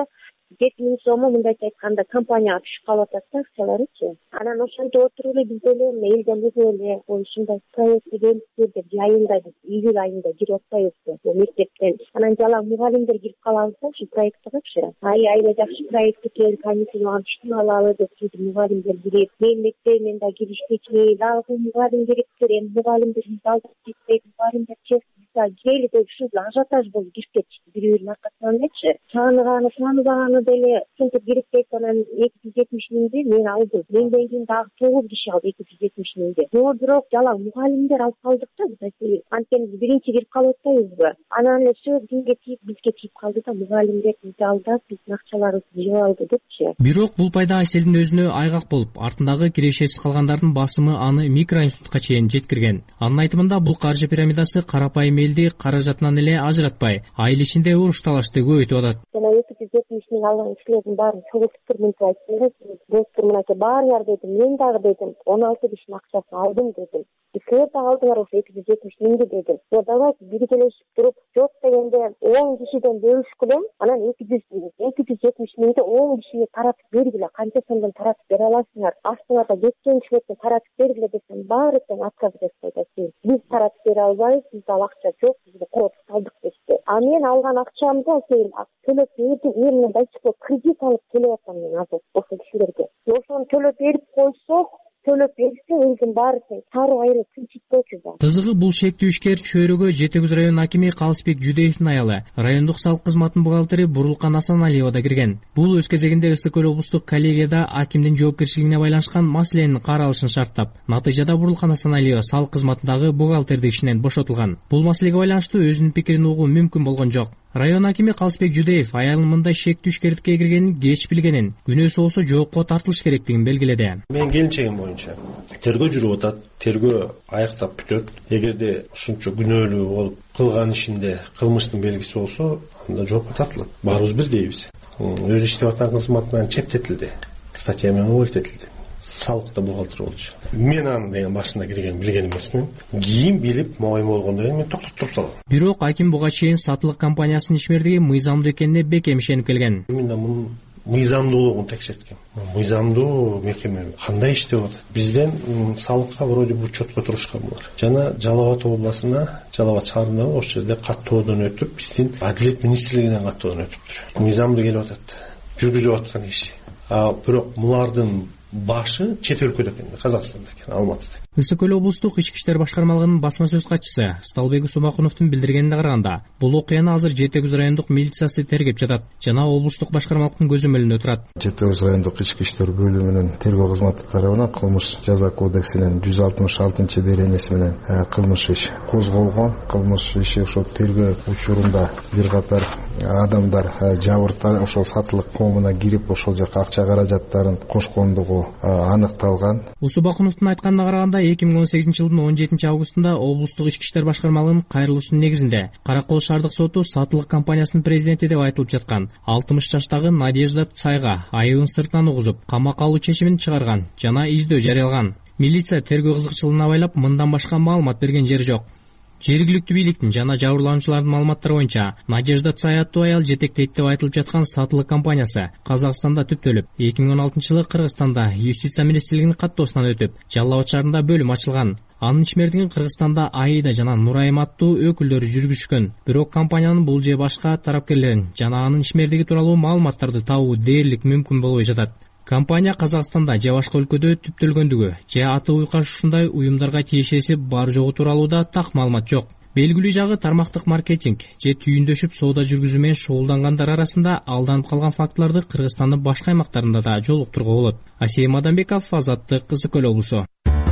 жети миң сомго мындайча айтканда компанияга түшүп калып атат да акчаларычы. Анан ошентип отуруп эле биз деле элден эле ушундай проектти келиптир деп жайында биз июль айында кирип атпайбызбы бул мектептен. Анан жалаң мугалимдер кирип калабыз да ушу проекттигичи. Ай аябай жакшы проект экен, комиссиядан түшүп алалы деп сөйтүп мугалимдер кирип, мен мектебимен да киришпечи, дагы мугалим керектир, эми мугалимдер бизди алдап кетпейт, мугалимдер келди деп ушул ажиотаж болуп кирип кетишти бири-биринин аркасынан элечи. Сааныганы сааныбаганы деле ушинтип кирип кетти. Анан эки жүз жетимиш миңди мен алдым. Менден кийин дагы тогуз киши алды эки жүз жетимиш миңди. Но бирок жалаң мугалимдер алып калдык да биз. Анткени биз биринчи кирип калып атпайбызбы. Анан эле все кимге тийип бизге тийип калды да мугалимдер бизди алдап биздин акчаларыбызды жеп алды депчи. Бирок бул пайда Айселдин өзүнө айгак болуп, артындагы кирешесиз калгандардын басымы аны микроинститутка чейин жеткирген. Анын айтымында бул каржы пирамидасы карапайым элди каражатынан эле ажыратпай, айыл ичинде уруш талашты көбөйтүп атат. Жана эки жүз жетимиш миң алган кишилердин баарын чогултуп туруп мынтип айттым. Достор мынакей баарыңар дедим, мен дагы дедим, он алты кишинин акчасын алдым дедим. Силер да алдыңар ошо эки жүз жетимиш миңди дедим. Я давайте биргелешип туруп, жок дегенде он кишиден бөлүшкүлө, анан эки жүз жетимиш миңди он кишиге таратып бергиле, канча сомдон таратып бере аласыңар, астыңарда жеткен кишилерге таратып бергиле десем, баары тең отказ беришет. Биз таратып бере албайбыз, бизде ал акча жок, бизде коротуп калдык дешти. А мен алган акчамды төлөп бердим, эмне дальше кредит алып келип атам мен азыр ошол кишилерге. Ошону төлөп берип койсок, төлөп берсе элдин баары тең сары айры тынчытпочу да. Кызыгы бул шектүү ишкер чөйрөгө жети жүз район акими Калысбек Жудеевдин аялы, райондук салык кызматынын бухгалтери Бурулкан Асаналиева да кирген. Бул өз кезегинде Ысык көл облустук коллегияда акимдин жоопкерчилигине байланышкан маселенин каралышын шарттап, натыйжада Бурулкан Асаналиева салык кызматындагы бухгалтердик ишинен бошотулган. Бул маселеге байланыштуу өзүнүн пикирин угуу мүмкүн болгон жок. Район акими Калысбек Жудеев аялынын мындай шектүү ишкерликке киргенин кеч билгенин, күнөөсү болсо жоопко тартылыш керектигин белгиледи. Мен келинчегим боюнча тергөө жүрүп атат, тергөө аяктап бүтөт. Эгерде ушунча күнөөлүү болуп кылган ишинде кылмыштын белгиси болсо, анда жоопко тартылат. Баарыбыз бир дейбиз. Өзү иштеп аткан кызматынан четтетилди, статья менен увольнетилди. Салыкта бухгалтер болчу. Мен анын деген башына кирген билген эмесмин. Кийин билип, моюм болгондон кийин мен токтотуп туруп салгам. Бирок аким буга чейин сатылык компаниясынын ишмердиги мыйзамдуу экенине бекем ишенип келген. Мен мунун мыйзамдуулугун текшерткем. Мыйзамдуу мекеме кандай иштеп атат? Бизден салыкка вроде бу чөткө турушкан булар. Жана Жалал Абад областына, Жалал Абад шаарына ошол жерде каттоодон өтүп, биздин Адилет министрлигинен каттоодон өтүптүр. Мыйзамдуу келип атат. Жүргүзүп аткан киши. А бирок булардын башы чет өлкөдө экен, Казакстанда экен, Алматыда. Ысык көл облустук ички иштер башкармалыгынын басма сөз катчысы Сталбек Субакуновдун билдиргенине караганда, бул окуяны азыр жети жүз райондук милициясы тергеп жатат жана облустук башкармалыктын көзөмөлүндө турат. жети жүз райондук ички иштер бөлүмүнүн тергөө кызматы тарабынан кылмыш жаза кодексинин жүз алтымыш алтынчы беренеси менен кылмыш иш козголгон. Кылмыш иши ошол тергөө учурунда бир катар адамдар жабыртар ошол сатылык коомуна кирип ошол жака акча каражаттарын кошкондугу аныкталган. Субакуновдун айтканына караганда эки миң он сегизинчи жылдын он жетинчи августунда облустук ички иштер башкармалыгынын кайрылуусунун негизинде Каракол шаардык соту сатылык компаниясынын президенти деп айтылып жаткан алтымыш жаштагы Надежда Цайга айыбын сыртынан угузуп, камакка алуу чечимин чыгарган жана издөө жарыялаган. Милиция тергөө кызыкчылыгына байлап мындан башка маалымат берген жери жок. Жергиликтүү бийликтин жана жабырлануучулардын маалыматтары боюнча, Надежда Цай аттуу аял жетектейт деп айтылып жаткан сатылык компаниясы Казакстанда түптөлүп, эки миң он алтынчы жылы Кыргызстанда юстиция министрлигинин каттоосунан өтүп, Жалал Абад шаарында бөлүм ачылган. Анын ишмердигин Кыргызстанда Аида жана Нурайым аттуу өкүлдөрү жүргүзүшкөн. Бирок компаниянын бул же башка тараптарларын жана анын ишмердиги тууралуу маалыматтарды табуу дээрлик мүмкүн болбой жатат. Компания Казакстанда же башка өлкөдө түптөлгөндүгү же аты уйкаш ушундай уюмдарга тиешеси бар жогу тууралуу да так маалымат жок. Белгилүү жагы тармактык маркетинг же түйүндөшүп соода жүргүзүү менен шогулдангандар арасында алданып калган фактыларды Кыргызстандын башка аймактарында да жолуктурууга болот. Асия Мадамбеков, Азаттык, Ысык көл облусу.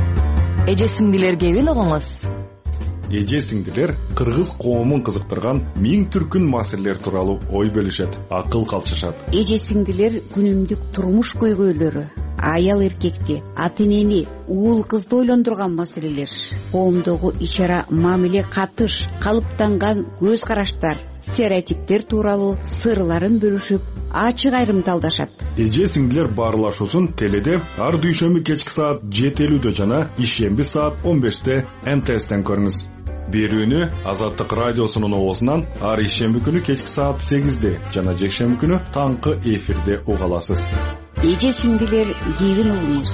Эже сиңдилер кебин угуңуз. Эже сиңдилер кыргыз коомун кызыктырган миң түркүн маселелер тууралуу ой бөлүшөт, акыл калчышат. Эже сиңдилер күнүмдүк турмуш көйгөйлөрү, аял эркекти, ата энени, уул кызды ойлондурган маселелер, коомдогу ич-ара мамиле катыш, калыптанган көз караштар, стереотиптер тууралуу сырларын бөлүшүп, ачык айрымды алдашат. Эже сиңдилер баарлашуусун теледе ар дүйшөмбү кечки саат жети элүүдө жана ишемби саат он беште эн тэ эстен көрүңүз. Берүүнү Азаттык радиосунун оозунан ар ишемби күнү кечки саат сегизде жана жекшемби күнү таңкы эфирде уга аласыз. Эже сиңдилер, кийин угуңуз.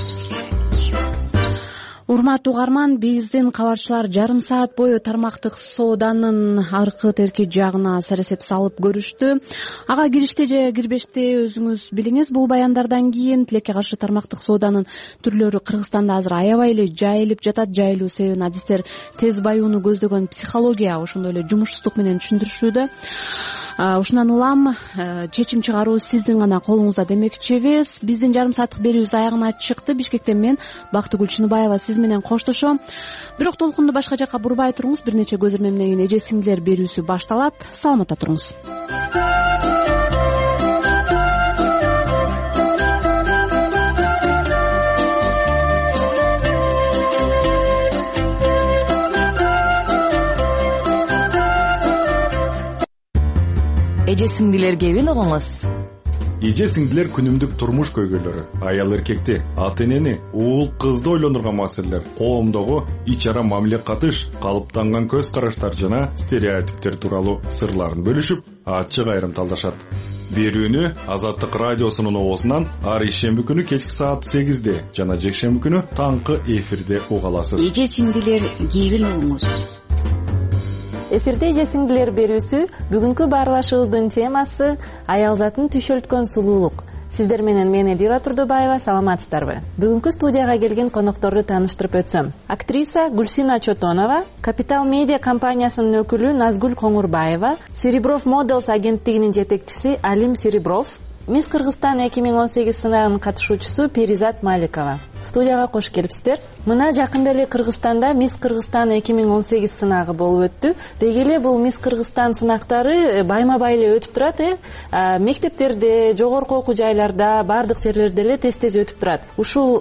Урматтуу угарман, биздин кабарчылар жарым саат бою тармактык сооданын аркы терки жагына сарасеп салып көрүштү. Ага кириште же кирбеште өзүңүз билиңиз. Бул баяндардан кийин тилекке каршы тармактык сооданын түрлөрү Кыргызстанда азыр аябай эле жайылып жатат. Жайылуу себебин адистер тез баюуну көздөгөн психология, ошондой эле жумушсуздук менен түшүндүрүшүүдө. Ушундан улам чечим чыгаруу сиздин гана колуңузда демекчибиз. Биздин жарым сааттык берүүбүз аягына чыкты. Бишкектен мен Бактыгүл Чыныбаева сиз менен коштошом. Бирок толкунду башка жакка бурбай туруңуз. Бир нече көзөрмөмдөн кийин эже сиңдилер берүүсү башталат. Саламатта туруңуз. Эже сиңдилер кебин угуңуз. Эже сиңдилер күнүмдүк турмуш көйгөйлөрү, аял эркекти, ата энени, уул кызды ойлондурган маселелер, коомдогу ич ара мамиле катыш, калыптанган көз караштар жана стереотиптер тууралуу сырларын бөлүшүп, ачык айрым талдашат. Берүүнү Азаттык радиосунун оозунан ар ишемби күнү кечки саат сегизде жана жекшемби күнү таңкы эфирде уга аласыз. Эже сиңдилер, кийин угуңуз. Эфирде эже сиңдилер берүүсү бүгүнкү баарлашуубуздун темасы аял затын түшөлткөн сулуулук. Сиздер менен мен Эдира Турдубаева, саламатсыздарбы? Бүгүнкү студияга келген конокторду тааныштырып өтсөм. Актриса Гульсина Чотонова, Капитал Медиа компаниясынын өкүлү Назгүл Коңурбаева, Серебров Моделс агенттигинин жетекчиси Алим Серебров, Мисс Кыргызстан эки миң он сегиз сынагынын катышуучусу Перизат Маликова. Студияга кош келипсиздер. Мына жакында эле Кыргызстанда Мисс Кыргызстан эки миң он сегиз сынагы болуп өттү. Деги эле бул Мисс Кыргызстан сынактары байма-бай эле өтүп турат, э. Мектептерде, жогорку окуу жайларда, бардык жерлерде эле тез-тез өтүп турат. Ушул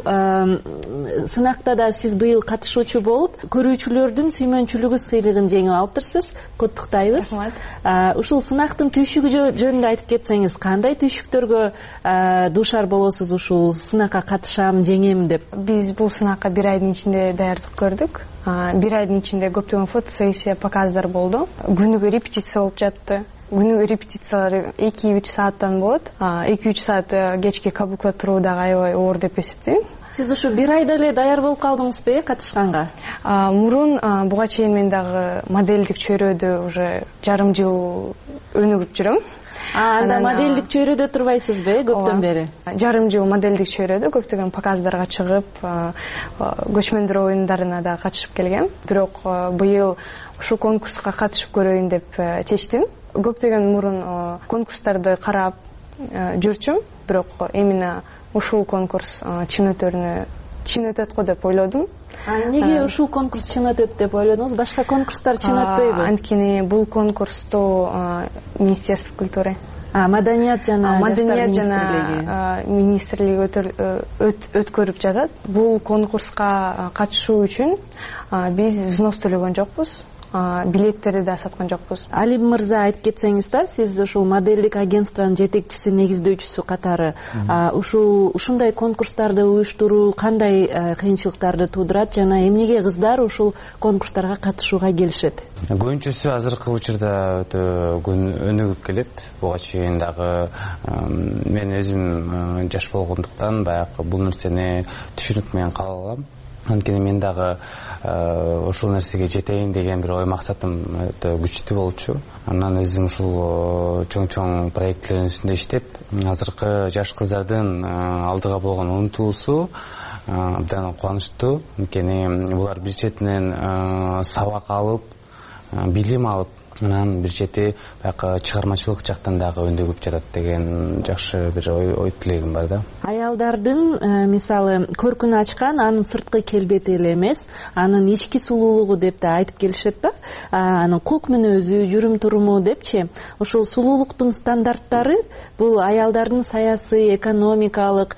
сынакта да сиз быйыл катышуучу болуп, көрүүчүлөрдүн сүймөнчүлүгү сыйлыгын жеңип алыптырсыз. Куттуктайбыз. Ушул сынактын түйшүгү жөнүндө айтып кетсеңиз, кандай түйшүктөргө дуушар болосуз ушул сынакка катышам, жеңем деп? Биз бул сынакка бир айдын ичинде даярдык көрдүк. Бир айдын ичинде көптөгөн фотосессия, показдар болду. Күнүгө репетиция болуп жатты. Күнүгө репетициялар эки үч сааттан болот. эки үч саат кечки кабукта туруу дагы аябай оор деп эсептейм. Сиз ушу бир айда эле даяр болуп калдыңызбы катышканга? Мурун буга чейин мен дагы моделдик чөйрөдө уже жарым жыл өнүгүп жүрөм. Анда моделдик чөйрөдө турбайсызбы көптөн бери? Жарым жыл моделдик чөйрөдө көптөгөн показдарга чыгып, көчмөндөр оюндарына да катышып келгем. Бирок быйыл ушул конкурска катышып көрөйүн деп чечтим. Көптөгөн мурун конкурстарды карап жүрчүм, бирок именно ушул конкурс чын өтөрүнө чын өтөт го деп ойлодум. Неге ушул конкурс чын өтөт деп ойлодуңуз? Башка конкурстар чын өтпөйбү? Анткени бул конкурсту Министерство культуры, маданият жана маданият жана министрлиги өткөрүп жатат. Бул конкурска катышуу үчүн биз взнос төлөгөн жокпуз. Билеттерди да саткан жокпуз. Алим мырза, айтып кетсеңиз да, сиз ушул моделдик агентствонун жетекчиси, негиздөөчүсү катары ушул ушундай конкурстарды уюштуруу кандай кыйынчылыктарды туудурат жана эмнеге кыздар ушул конкурстарга катышууга келишет? Көбүнчөсү азыркы учурда өтө өнүгүп келет. Буга чейин дагы мен өзүм жаш болгондуктан баягы бул нерсени түшүнүк менен кала алам. Анткени мен дагы ушул нерсеге жетейин деген бир ой максатым өтө күчтүү болчу. Андан өзүм ушул чоң-чоң проектлердин үстүндө иштеп, азыркы жаш кыздардын алдыга болгон умтулуусу абдан кубанычтуу. Анткени булар бир четинен сабак алып, билим алып, анан бир чети баягы чыгармачылык жактан дагы өнүгүп жатат деген жакшы бир ой тилегим бар да. Аялдардын мисалы көркүн ачкан анын сырткы келбети эле эмес, анын ички сулуулугу деп да айтып келишет да. Анын кок мүнөзү, жүрүм туруму депчи. Ошол сулуулуктун стандарттары бул аялдардын саясий, экономикалык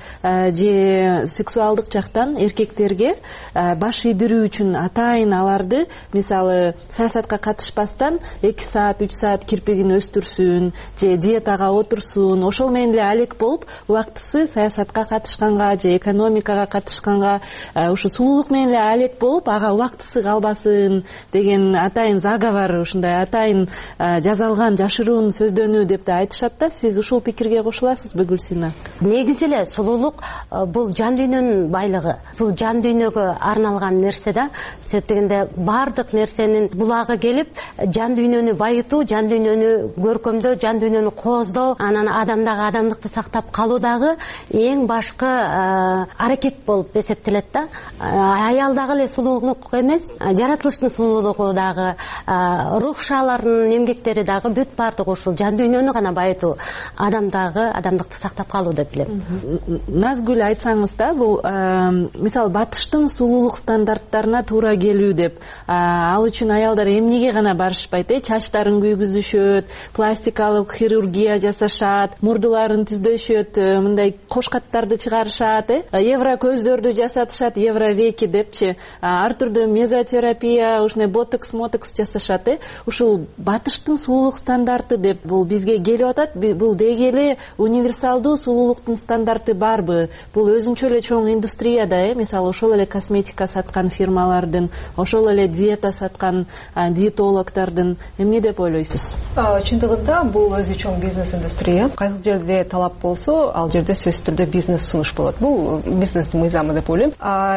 же сексуалдык жактан эркектерге баш ийдирүү үчүн атайын аларды мисалы саясатка катышпастан эки саат үч саат кирпигин өстүрсүн же диетага отурсун, ошол менен эле алек болуп убактысы саясатка катышканга же экономикага катышканга, ушу сулуулук менен эле алек болуп ага убактысы калбасын деген атайын заговор, ушундай атайын жазалган жашыруун сөздөнүү деп да айтышат да. Сиз ушул пикирге кошуласызбы, Гүлсина? Негизи эле сулуулук бул жан дүйнөнүн байлыгы, бул жан дүйнөгө арналган нерсе да. Себеп дегенде баардык нерсенин булагы келип жан дүйнөнү байытуу, жан дүйнөнү көркөмдөө, жан дүйнөнү кооздоо, анан адамдагы адамдыкты сактап калуу дагы эң башкы аракет болуп эсептелет да. Аял дагы эле сулуулук эмес, жаратылыштын сулуулугу дагы, рух шааларынын эмгектери дагы бүт баардыгы ушул жан дүйнөнү гана байытуу, адамдагы адамдыкты сактап калуу деп билем. Назгүл, айтсаңыз да, бул мисалы батыштын сулуулук стандарттарына туура келүү деп, ал үчүн аялдар эмнеге гана барышпайт, э, чачтарын күйгүзүшөт, пластикалык хирургия жасашат, мурдуларын түздөшөт, мындай кош каттарды чыгарышат, э, евро көздөрдү жасатышат, евро веки депчи, ар түрдүү мезотерапия, ушундай ботокс, мотокс жасашат, э. Ушул батыштын сулуулук стандарты деп бул бизге келип атат. Бул деги эле универсалдуу сулуулуктун стандарты барбы? Бул өзүнчө эле чоң индустрия да, э. Мисалы ошол эле косметика саткан фирмалардын, ошол эле диета саткан диетологдордун. Эмне деп ойлойсуз? Чындыгында бул өзү чоң бизнес индустрия. Кайсы жерде талап болсо, ал жерде сөзсүз түрдө бизнес сунуш болот. Бул бизнестин мыйзамы деп ойлойм.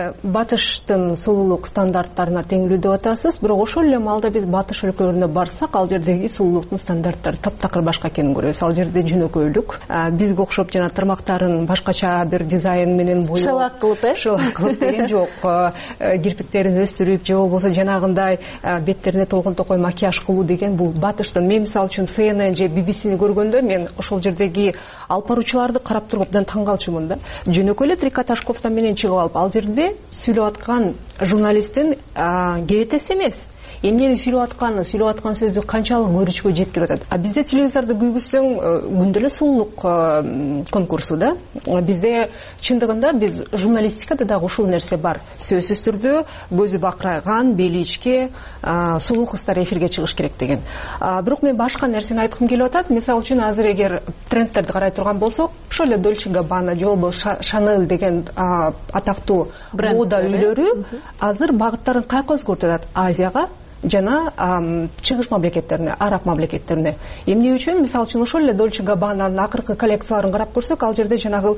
Батыштын сулуулук стандарттарына теңелүү деп атасыз, бирок ошол эле маалда биз батыш өлкөлөрүнө барсак, ал жердеги сулуулуктун стандарттары таптакыр башка экенин көрөбүз. Ал жерде жөнөкөйлүк, бизге окшоп жана тырмактарын башкача бир дизайн менен боёп, шылак кылып, э, шылак кылып деген жок. Кирпиктерин өстүрүп же болбосо жанагындай беттерине толгонтокой макияж кылуу деген бул батыштын. Мен мисалы үчүн Си Эн Эн же Би Би Сини көргөндө мен ошол жердеги алып баруучуларды карап туруп абдан таң калчумун да. Жөнөкөй эле трикотаж кофта менен чыгып алып, ал жерде сүйлөп аткан журналисттин керетеси эмес. Эмнени сүйлөп атканы, сүйлөп аткан сөздү канчалык көрүүчүгө жеткирип атат. А бизде телевизорду күйгүзсөң күндө эле сулуулук конкурсу да. Бизде чындыгында биз журналистикада дагы ушул нерсе бар. Сөзсүз түрдө көзү бакырайган, бели ичке сулуу кыздар эфирге чыгыш керек деген. Бирок мен башка нерсени айткым келип атат. Мисалы үчүн азыр эгер трендтерди карай турган болсок, ошол эле Dolce Gabbana же болбосо Chanel деген атактуу мода үйлөрү азыр багыттарын каяка өзгөртүп атат? Азияга жана чыгыш мамлекеттерине, араб мамлекеттерине. Эмне үчүн? Мисалы үчүн ошол эле Dolce Gabbana'нын акыркы коллекцияларын карап көрсөк, ал жерде жанагы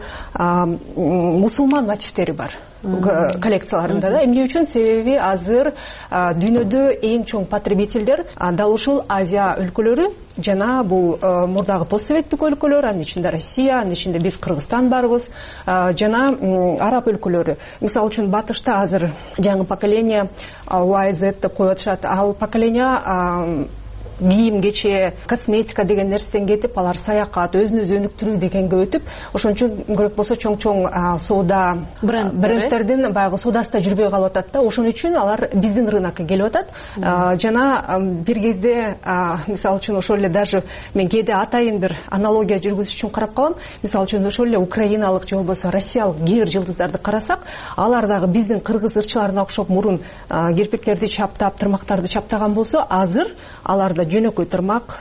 мусулман мотивтери бар коллекцияларында да. Эмне үчүн? Себеби азыр дүйнөдө эң чоң потребительдер дал ушул Азия өлкөлөрү жана бул мурдагы постсоветтик өлкөлөр, анын ичинде Россия, анын ичинде биз Кыргызстан барбыз, жана араб өлкөлөрү. Мисалы үчүн батышта азыр жаңы поколение Y Z деп коюп атышат. Ал поколение кийим, кече, косметика деген нерседен кетип, алар саякат, өзүн өзү өнүктүрүү дегенге өтүп, ошон үчүн керек болсо чоң-чоң соода брендтердин баягы соодасында жүрбөй калып атат да. Ошон үчүн алар биздин рынокко келип атат. Жана бир кезде мисалы үчүн ошол эле даже мен кээде атайын бир аналогия жүргүзүш үчүн карап калам. Мисалы үчүн ошол эле украиналык же болбосо россиялык кээ бир жылдыздарды карасак, алар дагы биздин кыргыз ырчыларына окшоп мурун кирпиктерди чаптап, тырмактарды чаптаган болсо, азыр аларда жөнөкөй тырмак,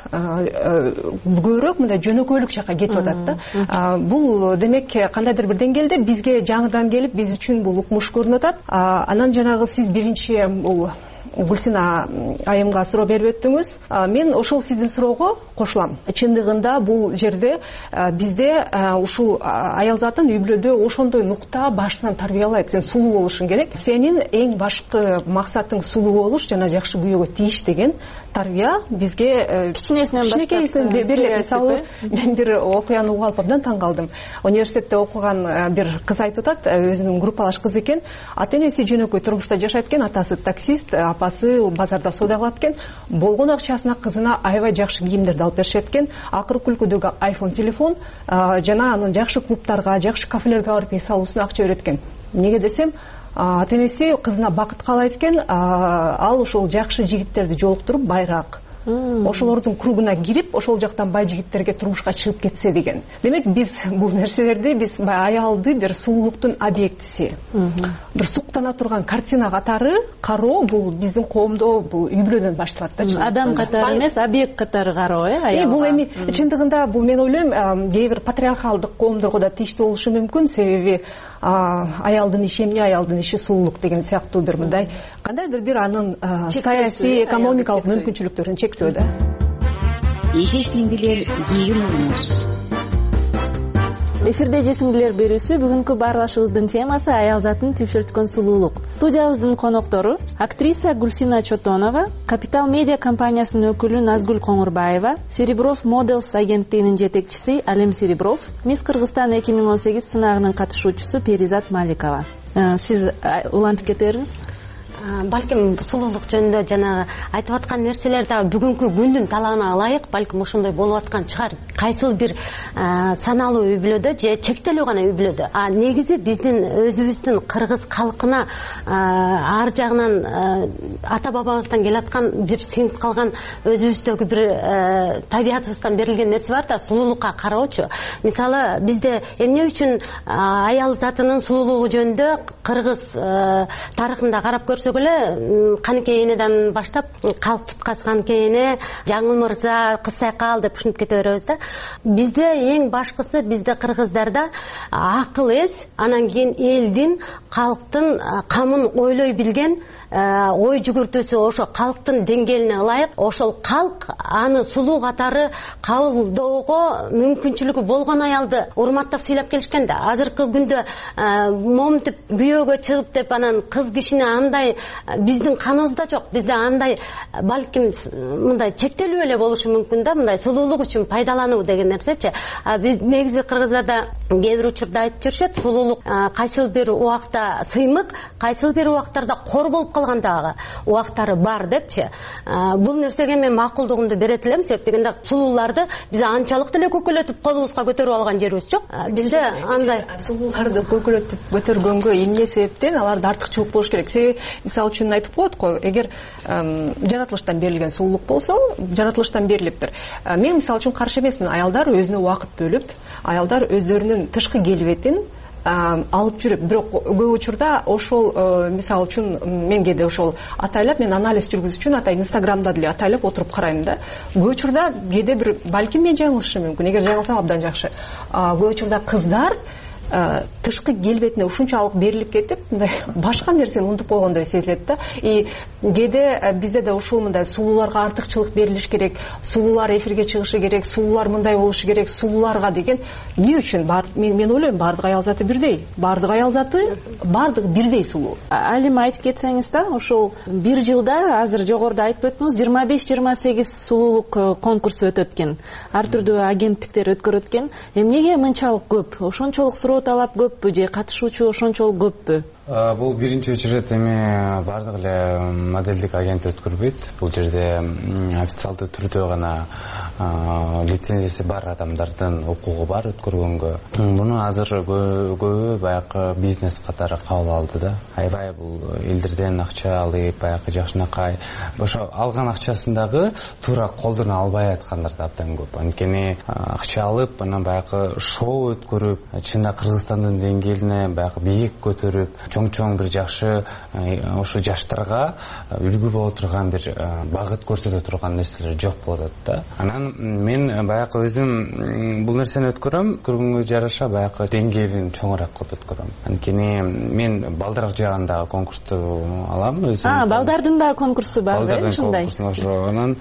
көбүрөөк мындай жөнөкөйлүк жака кетип атат да. Бул демек кандайдыр бир деңгээлде бизге жаңыдан келип, биз үчүн бул укмуш көрүнүп атат. Анан жанагы сиз биринчи бул Гүлсина айымга суроо берип өттүңүз. Мен ошол сиздин суроого кошулам. Чындыгында бул жерде бизде ушул аял затын үй бүлөдө ошондой нукта башынан тарбиялайт. Сен сулуу болушуң керек. Сенин эң башкы максатың сулуу болуш жана жакшы күйөөгө тийиш деген тарбия бизге кичинесинен баштап берилет. Мисалы, мен бир окуяны угуп алып абдан таң калдым. Университетте окуган бир кыз айтып атат, өзүнүн группалаш кыз экен. Ата-энеси жөнөкөй турмушта жашайт экен, атасы таксист, апасы базарда соода кылат экен. Болгон акчасына кызына аябай жакшы кийимдерди алып беришет экен. Акыры күлкүдөгү айфон телефон жана анын жакшы клубтарга, жакшы кафелерге барып эс алуусуна акча берет экен. Неге десем, ата-энеси кызына бакыт каалайт экен, ал ушул жакшы жигиттерди жолуктуруп, байраак, ошолордун кругуна кирип ошол жактан бай жигиттерге турмушка чыгып кетсе деген. Демек биз бул нерселерди биз аялды бир сулуулуктун объектиси, бир суктана турган картина катары кароо бул биздин коомдо бул үй бүлөдөн башталат да. Адам катары эмес, объект катары кароо, э, аялга. Бул эми чындыгында бул мен ойлойм кээ бир патриархалдык коомдорго да тийиштүү болушу мүмкүн, себеби аялдын иши эмне, аялдын иши сулуулук деген сыяктуу бир мындай кандайдыр бир анын саясий, экономикалык мүмкүнчүлүктөрүн чектөө да. Эже сиңдилер кийин уңуш. Эфирде жесиңдилер берүүсү бүгүнкү баарлашыбыздын темасы аял затын түшөлткөн сулуулук. Студиябыздын коноктору актриса Гульсина Чотонова, Капитал медиа компаниясынын өкүлү Назгүл Коңурбаева, Серебров Моделс агенттигинин жетекчиси Алим Серебров, Мисс Кыргызстан эки миң он сегиз сынагынын катышуучусу Перизат Маликова. Сиз улантып кетериңиз? Балким сулуулук жөнүндө жанагы айтып аткан нерселер да бүгүнкү күндүн талабына ылайык балким ошондой болуп аткан чыгар. Кайсыл бир саналуу үй бүлөдө же чектелүү гана үй бүлөдө. А негизи биздин өзүбүздүн кыргыз калкына ар жагынан ата бабабыздан келаткан бир сиңип калган өзүбүздөгү бир табиятыбыздан берилген нерсе бар да, сулуулукка кароочу. Мисалы бизде эмне үчүн аял затынын сулуулугу жөнүндө кыргыз тарыхында карап көрсөк эле Каныкей энеден баштап калк туткас Каныкей эне, Жаңыл мырза, Кыз Сайкал деп ушинтип кете беребиз да. Бизде эң башкысы бизде кыргыздарда акыл эс, анан кийин элдин, калктын камын ойлой билген ой жүгүртүүсү ошо калктын деңгээлине ылайык, ошол калк аны сулуу катары кабылдоого мүмкүнчүлүгү болгон аялды урматтап сыйлап келишкен да. Азыркы күндө момтип күйөөгө чыгып деп анан кыз кишини андай биздин каныбызда жок. Бизде андай балким мындай чектелүү эле болушу мүмкүн да, мындай сулуулук үчүн пайдалануу деген нерсечи. Биз негизи кыргыздарда кээ бир учурда айтып жүрүшөт, сулуулук кайсыл бир убакта сыймык, кайсыл бир убактарда кор болуп калгандагы убактары бар депчи. Бул нерсеге мен макулдугумду берет элем, себеп дегенде сулууларды биз анчалык деле көкөлөтүп колубузга көтөрүп алган жерибиз жок. Бизде андай сулууларды көкөлөтүп көтөргөнгө эмне себептен аларда артыкчылык болуш керек? Себеби мисалы үчүн айтып коет го, эгер жаратылыштан берилген сулуулук болсо, жаратылыштан берилиптир. Мен мисалы үчүн каршы эмесмин. Аялдар өзүнө убакыт бөлүп, аялдар өздөрүнүн тышкы келбетин алып жүрүп, бирок көп учурда ошол мисалы үчүн мен кээде ошол атайлап мен анализ жүргүзүш үчүн атай Инстаграмда деле атайлап отуруп карайм да. Көп учурда кээде бир балким мен жаңылышым мүмкүн, эгер жаңылсам абдан жакшы. Көп учурда кыздар тышкы келбетине ушунчалык берилип кетип, мындай башка нерсени унутуп койгондой сезилет да. И кээде бизде да ушул мындай сулууларга артыкчылык берилиш керек, сулуулар эфирге чыгышы керек, сулуулар мындай болушу керек, сулууларга деген эмне үчүн? Мен мен ойлойм, баардык аял заты бирдей. Баардык аял заты баардыгы бирдей сулуу. Алим айтып кетсеңиз да, ошол бир жылда азыр жогоруда айтып өттүңүз, жыйырма беш жыйырма сегиз сулуулук конкурсу өтөт экен. Ар түрдүү агенттиктер өткөрөт экен. Эмнеге мынчалык көп? Ошончолук суроо талап көппү же катышуучу ошончолук көппү? Бул биринчи очередь эми баардык эле моделдик агент өткөрбөйт. Бул жерде официалдуу түрдө гана лицензиясы бар адамдардын укугу бар өткөргөнгө. Муну азыр көбү баягы бизнес катары кабыл алды да. Аябай бул элдерден акча алып, баягы жакшынакай ошо алган акчасын дагы туура колдоно албай аткандар да абдан көп. Анткени акча алып, анан баягы шоу өткөрүп, чында Кыргызстандын деңгээлине баягы бийик көтөрүп, чоң-чоң бир жакшы ошо жаштарга үлгү боло турган бир багыт көрсөтө турган нерселер жок болот да. Анан мен баягы өзүм бул нерсени өткөрөм, көргөнгө жараша баягы деңгээлин чоңураак кылып өткөрөм. Анткени мен балдар жагында конкурсту алам өзүм. А, балдардын да конкурсу бар, э, ушундай. Анан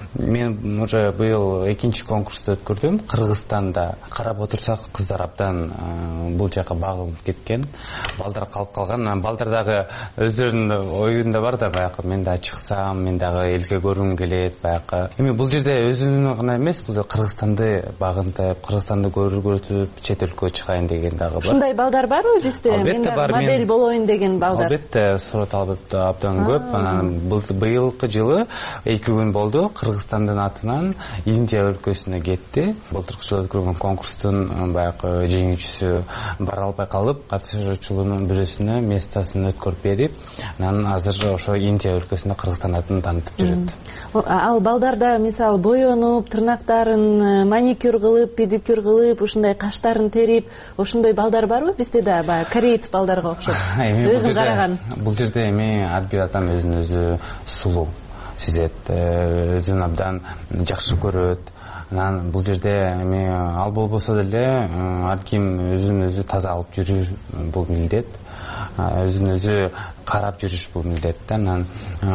мен уже быйыл экинчи конкурсту өткөрдүм. Кыргызстанда карап отурсак кыздар абдан бул жака багынып кеткен. Балдар калып калган. Балдар дагы өздөрүнүн оюнда бар да, баягы мен да чыксам, мен дагы элге көргүм келет, баягы. Эми бул жерде өзүнүн гана эмес, бул Кыргызстанды багынтып, Кыргызстанды көргөзүп, чет өлкөгө чыгайын деген дагы бар. Ушундай балдар барбы бизде? Мен дагы модель болоюн деген балдар. Албетте, суроо талап абдан көп. Анан быйылкы жылы эки күн болду, Кыргызстандын атынан Индия өлкөсүнө кетти. Былтыркы жылы өткөргөн конкурстун баягы жеңүүчүсү бара албай калып, катышуучуларынын бирөөсүнө күнү местосын өткөрүп берип, анан азыр ошо Индия өлкөсүндө Кыргызстан атын таанытып жүрөт. Ал балдарда мисалы боенуп, тырнактарын маникюр кылып, педикюр кылып, ушундай каштарын терип, ошондой балдар барбы? Бизде да баягы кореец балдарга окшоп. Өзүң караган. Бул жерде эми ар бир адам өзүн өзү сулуу сезет, өзүн абдан жакшы көрөт. Анан бул жерде эми ал болбосо деле ар ким өзүн өзү таза алып жүрүш бул милдет. Өзүн өзү карап жүрүш бул милдет да. Анан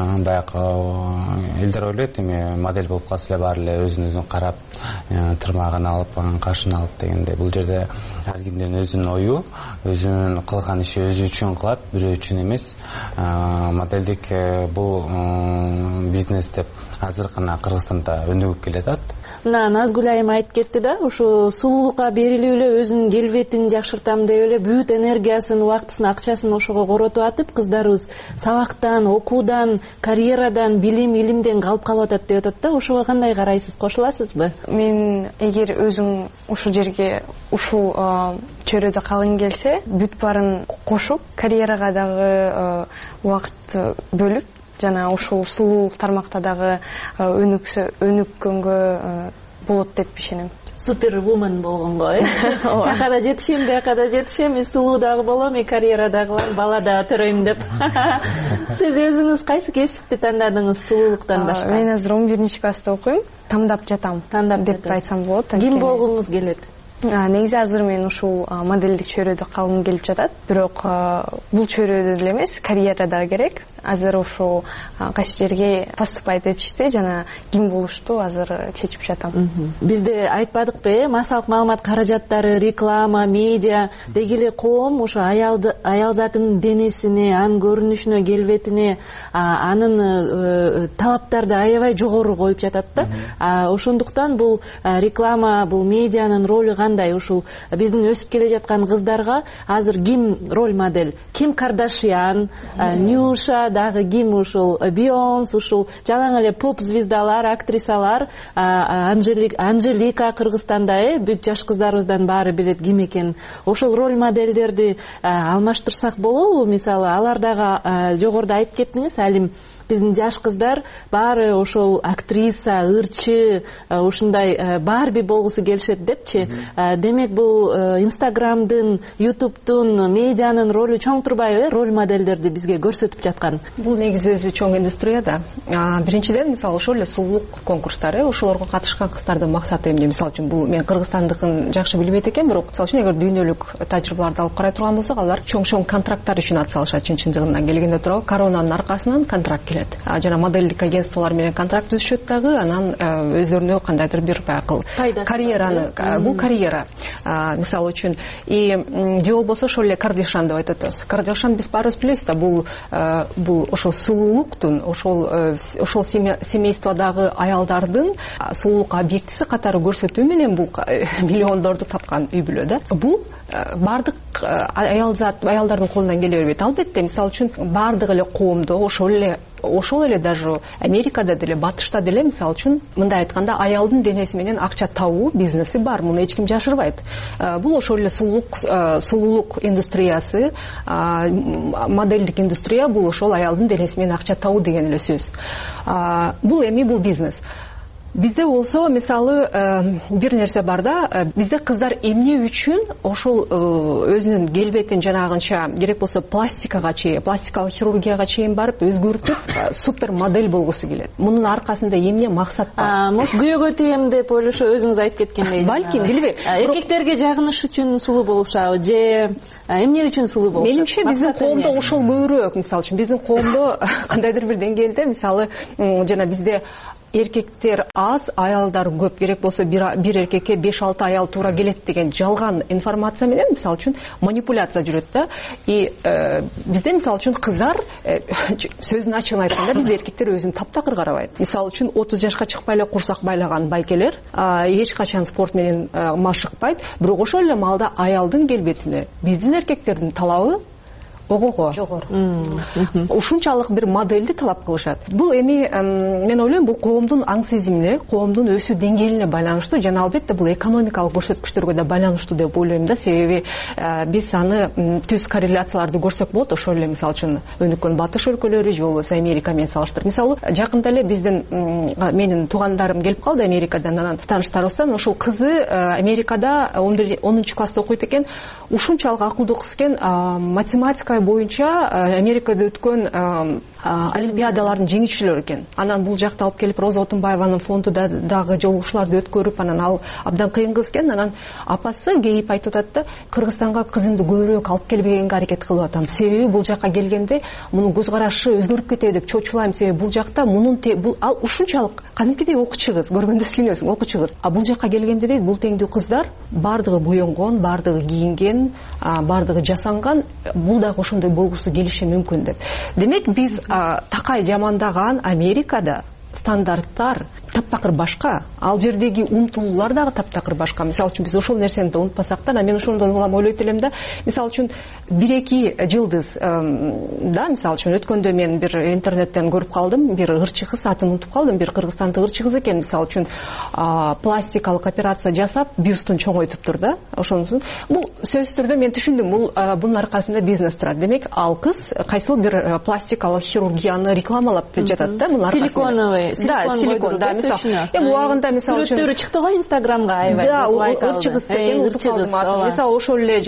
баягы элдер ойлойт эми модель болуп калса эле баары эле өзүн өзүн карап, тырмагын алып, анан кашын алып дегенде, бул жерде ар кимдин өзүнүн ою, өзүнүн кылган иши өзү үчүн кылат, бирөө үчүн эмес. Моделдик бул бизнес деп азыр гана Кыргызстанда өнүгүп келатат. Мына Назгүл айым айтып кетти да, ушу сулуулукка берилип эле өзүнүн келбетин жакшыртам деп эле бүт энергиясын, убактысын, акчасын ошого коротуп атып, кыздарыбыз сабактан, окуудан, карьерадан, билим, илимден калып калып атат деп атат да. Ошого кандай карайсыз? Кошуласызбы? Мен эгер өзүм ушул жерге, ушул чөйрөдө калгым келсе, бүт баарын кошуп, карьерага дагы убакыт бөлүп, жана ушул сулуулук тармакта дагы өнүккөнгө болот деп ишенем. Супер вумен болгонго, э? Тияка да жетишем, бияка да жетишем, мен сулуу дагы болом, мен карьера дагы кылам, бала да төрөйм деп. Сиз өзүңүз кайсы кесипти тандадыңыз сулуулуктан башка? Мен азыр он биринчи класста окуйм, тандап жатам. Тандап деп айтсам болот. Ким болгуңуз келет? Негизи азыр мен ушул моделдик чөйрөдө калгым келип жатат. Бирок бул чөйрөдө деле эмес, карьера да керек. Азыр ушул кайсы жерге поступать этишти жана ким болушту азыр чечип жатам. Бизде айтпадыкпы, массалык маалымат каражаттары, реклама, медиа деги эле коом ошо аялды аял затынын денесине, анын көрүнүшүнө, келбетине, анын талаптарды аябай жогору коюп жатат да. Ошондуктан бул реклама, бул медианын ролу кандай? Ушул биздин өсүп келе жаткан кыздарга азыр ким роль модель? Ким Кардашьян, Нюша, дагы ким ушул Бейонс, ушул жалаң эле поп звездалар, актрисалар, Анжелика Кыргызстанда, э, бүт жаш кыздарыбыздан баары билет ким экенин. Ошол роль модельдерди алмаштырсак болобу? Мисалы, алар дагы жогоруда айтып кеттиңиз, Алим, биздин жаш кыздар баары ошол актриса, ырчы, ушундай Барби болгусу келишет депчи. Демек бул Инстаграмдын, Ютубтун, медианын ролу чоң турбайбы, роль модельдерди бизге көрсөтүп жаткан? Бул негизи өзү чоң индустрия да. Биринчиден, мисалы, ошол эле сулуулук конкурстары, ошолорго катышкан кыздардын максаты эмне? Мисалы үчүн, бул мен кыргызстандыкын жакшы билбейт экенмин, бирок мисалы үчүн эгер дүйнөлүк тажрыйбаларды алып карай турган болсок, алар чоң-чоң контракттар үчүн ат салышат. Чын-чындыгынан келгенде туурабы, коронанын аркасынан контракт келет. Жана модельдик агентстволор менен контракт түзүшөт дагы, анан өздөрүнө кандайдыр бир байкыл карьераны, бул карьера мисалы үчүн, и же болбосо ошол эле Кардашьян деп айтып атабыз. Кардашьян биз баарыбыз билебиз да, бул бул ошол сулуулуктун, ошол ошол семействодагы аялдардын сулуулук объектиси катары көрсөтүү менен бул миллиондорду тапкан үй бүлө да. Бул бардык аялзат аялдардын колунан келе бербейт. Албетте, мисалы үчүн, бардык эле коомдо ошол эле ошол эле даже Америкада деле, батышта деле, мисалы үчүн, мындай айтканда, аялдын денеси менен акча табуу бизнеси бар. Муну эч ким жашырбайт. Бул ошол эле сулуулук сулуулук индустриясы, модельдик индустрия, бул ошол аялдын денеси менен акча табуу деген эле сөз. Бул эми бул бизнес. Бизде болсо, мисалы, бир нерсе бар да, бизде кыздар эмне үчүн ошол өзүнүн келбетин жанагынча керек болсо пластикага чейин, пластикалык хирургияга чейин барып өзгөртүп супер модель болгусу келет. Мунун аркасында эмне максат бар? Может, күйөөгө тием деп ойлошо, өзүңүз айтып кеткендей. Балким, билбейм. Эркектерге жагыныш үчүн сулуу болушабы же эмне үчүн сулуу болушат? Менимче биздин коомдо ошол көбүрөөк, мисалы үчүн, биздин коомдо кандайдыр бир деңгээлде, мисалы, жана бизде эркектер аз, аялдар көп, керек болсо бир эркекке беш алты аял туура келет деген жалган информация менен, мисалы үчүн, манипуляция жүрөт да. И бизде, мисалы үчүн, кыздар, сөзүн ачыгын айтканда, бизде эркектер өзүн таптакыр карабайт. Мисалы үчүн, отуз жашка чыкпай эле курсак байлаган байкелер эч качан спорт менен машыкпайт, бирок ошол эле маалда аялдын келбетине биздин эркектердин талабы огого жогору ушунчалык бир модельди талап кылышат. Бул эми мен ойлойм бул коомдун аң сезимине, коомдун өсүү деңгээлине байланыштуу жана албетте бул экономикалык көрсөткүчтөргө да байланыштуу деп ойлойм да. Себеби биз аны түз корреляцияларды көрсөк болот. Ошол эле мисалы үчүн өнүккөн батыш өлкөлөрү же болбосо Америка менен салыштырып. Мисалы жакында эле биздин менин туугандарым келип калды Америкадан, анан тааныштарыбыздан ошол кызы Америкада онунчу класста окуйт экен. Ушунчалык акылдуу кыз экен, математика боюнча Америкада өткөн олимпиадалардын жеңүүчүлөрү экен. Анан бул жакта алып келип Роза Отунбаеванын фондунда дагы жолугушууларды өткөрүп, анан ал абдан кыйын кыз экен. Анан апасы кейип айтып атат да, Кыргызстанга кызымды көбүрөөк алып келбегенге аракет кылып атам. Себеби бул жака келгенде мунун көз карашы өзгөрүп кетеби деп чочулайм. Себеби бул жакта мунун бул ал ушунчалык кадимкидей окуучу кыз, көргөндө сүйүнөсүң, окуучу кыз. А бул жака келгенде дейт, бул теңдүү кыздар бардыгы боенгон, бардыгы кийинген, бардыгы жасанган, бул дагы ошондой болгусу келиши мүмкүн деп. Демек биз такай жамандаган Америкада стандарттар таптакыр башка, ал жердеги умтулуулар дагы таптакыр башка. Мисалы үчүн биз ошол нерсени да унутпасак да, мен ошондон улам ойлойт элем да, мисалы үчүн бир эки жылдыз да, мисалы үчүн өткөндө мен бир интернеттен көрүп калдым, бир ырчы кыз, атын унутуп калдым, бир кыргызстандык ырчы кыз экен, мисалы үчүн пластикалык операция жасап бюстун чоңойтуптур да. Ошонусун бул сөзсүз түрдө мен түшүндүм, бул бунун аркасында бизнес турат. Демек ал кыз кайсыл бир пластикалык хирургияны рекламалап жатат да, мунун аркасында. Силиконовый, да, силикон, да, мисалы. Эми убагында мисалы үчүн сүрөттөрү чыкты го Инстаграмга, аябай. Да, ырчы кыз экен, ырчы кыз. Мисалы ошол эле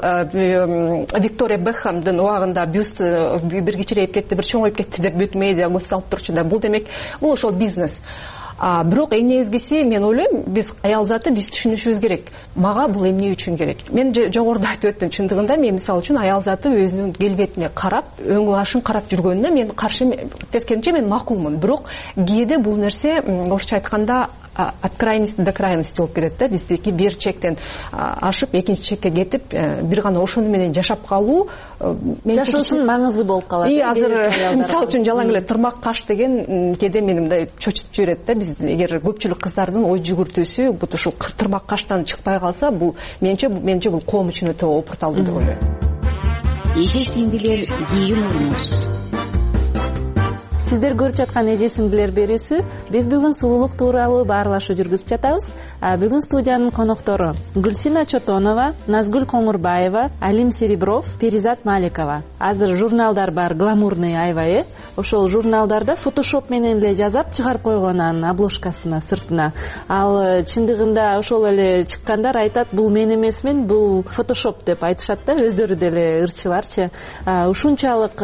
жанагы Виктория Бекхэмдин убагында бюст бир кичирейип кетти, бир чоңоюп кетти деп бүт медиа көз салып турчу да. Бул демек бул ошол бизнес. А бирок эң негизгиси мен ойлойм, биз аял заты биз түшүнүшүбүз керек. Мага бул эмне үчүн керек? Мен жогоруда айтып өттүм, чындыгында мен мисалы үчүн аял заты өзүнүн келбетине карап, өң башын карап жүргөнүнө мен каршы, тескерисинче мен макулмун. Бирок кээде бул нерсе орусча айтканда от крайности до крайности болуп кетет да. Биздики бир чектен ашып экинчи чекке кетип, бир гана ошону менен жашап калуу жашоосунун маңызы болуп калат. И азыр мисалы үчүн жалаң эле тырмак каш деген кээде мени мындай чочутуп жиберет да. Биз эгер көпчүлүк кыздардын ой жүгүртүүсү бут ушул тырмак каштан чыкпай калса, бул менимче менимче бул коом үчүн өтө опурталдуу деп ойлойм. Эже сиңдилер кийин урмуз. Сиздер көрүп жаткан эже сиңдилер берүүсү биз бүгүн сулуулук тууралуу баарлашуу жүргүзүп жатабыз. Бүгүн студиянын коноктору Гүлсина Чотонова, Назгүл Коңурбаева, Алим Серебров, Перизат Маликова. Азыр журналдар бар, гламурный аябай. Ошол журналдарда фотошоп менен эле жазап чыгарып койгон анын обложкасына, сыртына. Ал чындыгында ошол эле чыккандар айтат, бул мен эмесмин, бул фотошоп деп айтышат да, өздөрү деле ырчыларчы. Ушунчалык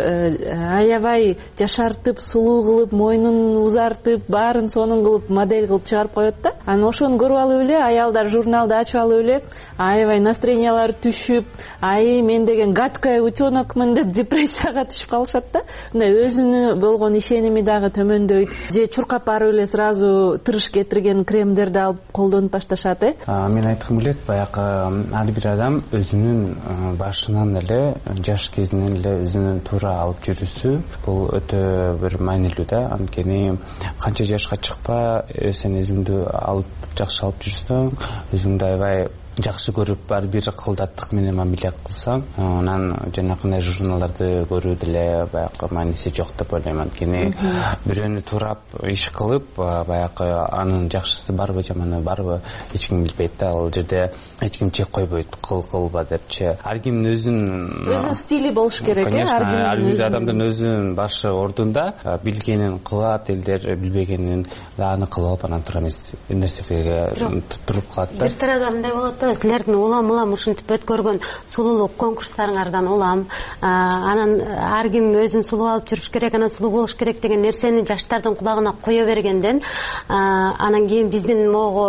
аябай жашар сулуу кылып, мойнун узартып, баарын сонун кылып, модель кылып чыгарып коет да. Анан ошону көрүп алып эле аялдар журналды ачып алып эле аябай настроениялары түшүп, ай мен деген гадкая утенокмун деп депрессияга түшүп калышат да. Мындай өзүнө болгон ишеними дагы төмөндөйт. Же чуркап барып эле сразу тырыш кетирген кремдерди алып колдонуп башташат э. Мен айткым келет, баягы ар бир адам өзүнүн башынан эле, жаш кезинен эле өзүнүн туура алып жүрүүсү бул өтө бир маанилүү да. Анткени канча жашка чыкпа, сен өзүңдү алып жакшы алып жүрсөң, өзүңдү аябай жакшы көрүп, ар бир кылдаттык менен мамиле кылсаң, анан жанакындай журналдарды көрүү деле баягы мааниси жок деп ойлойм. Анткени бирөөнү турап иш кылып, баягы анын жакшысы барбы, жаманы барбы, эч ким билбейт да. Ал жерде эч ким чек койбойт, кыл кылба депчи. Ар кимдин өзүнүн өзүнүн стили болуш керек э. Ар бир адамдын өзүнүн башы ордунда, билгенин кылат, элдер билбегенин аны кылып алып анан тура эмес нерселерге туруп калат да. Бир тарада мындай болот да, силердин улам-улам ушинтип өткөргөн сулуулук конкурстарыңардан улам, анан ар ким өзүн сулуу алып жүрүш керек, анан сулуу болуш керек деген нерсени жаштардын кулагына кое бергенден, анан кийин биздин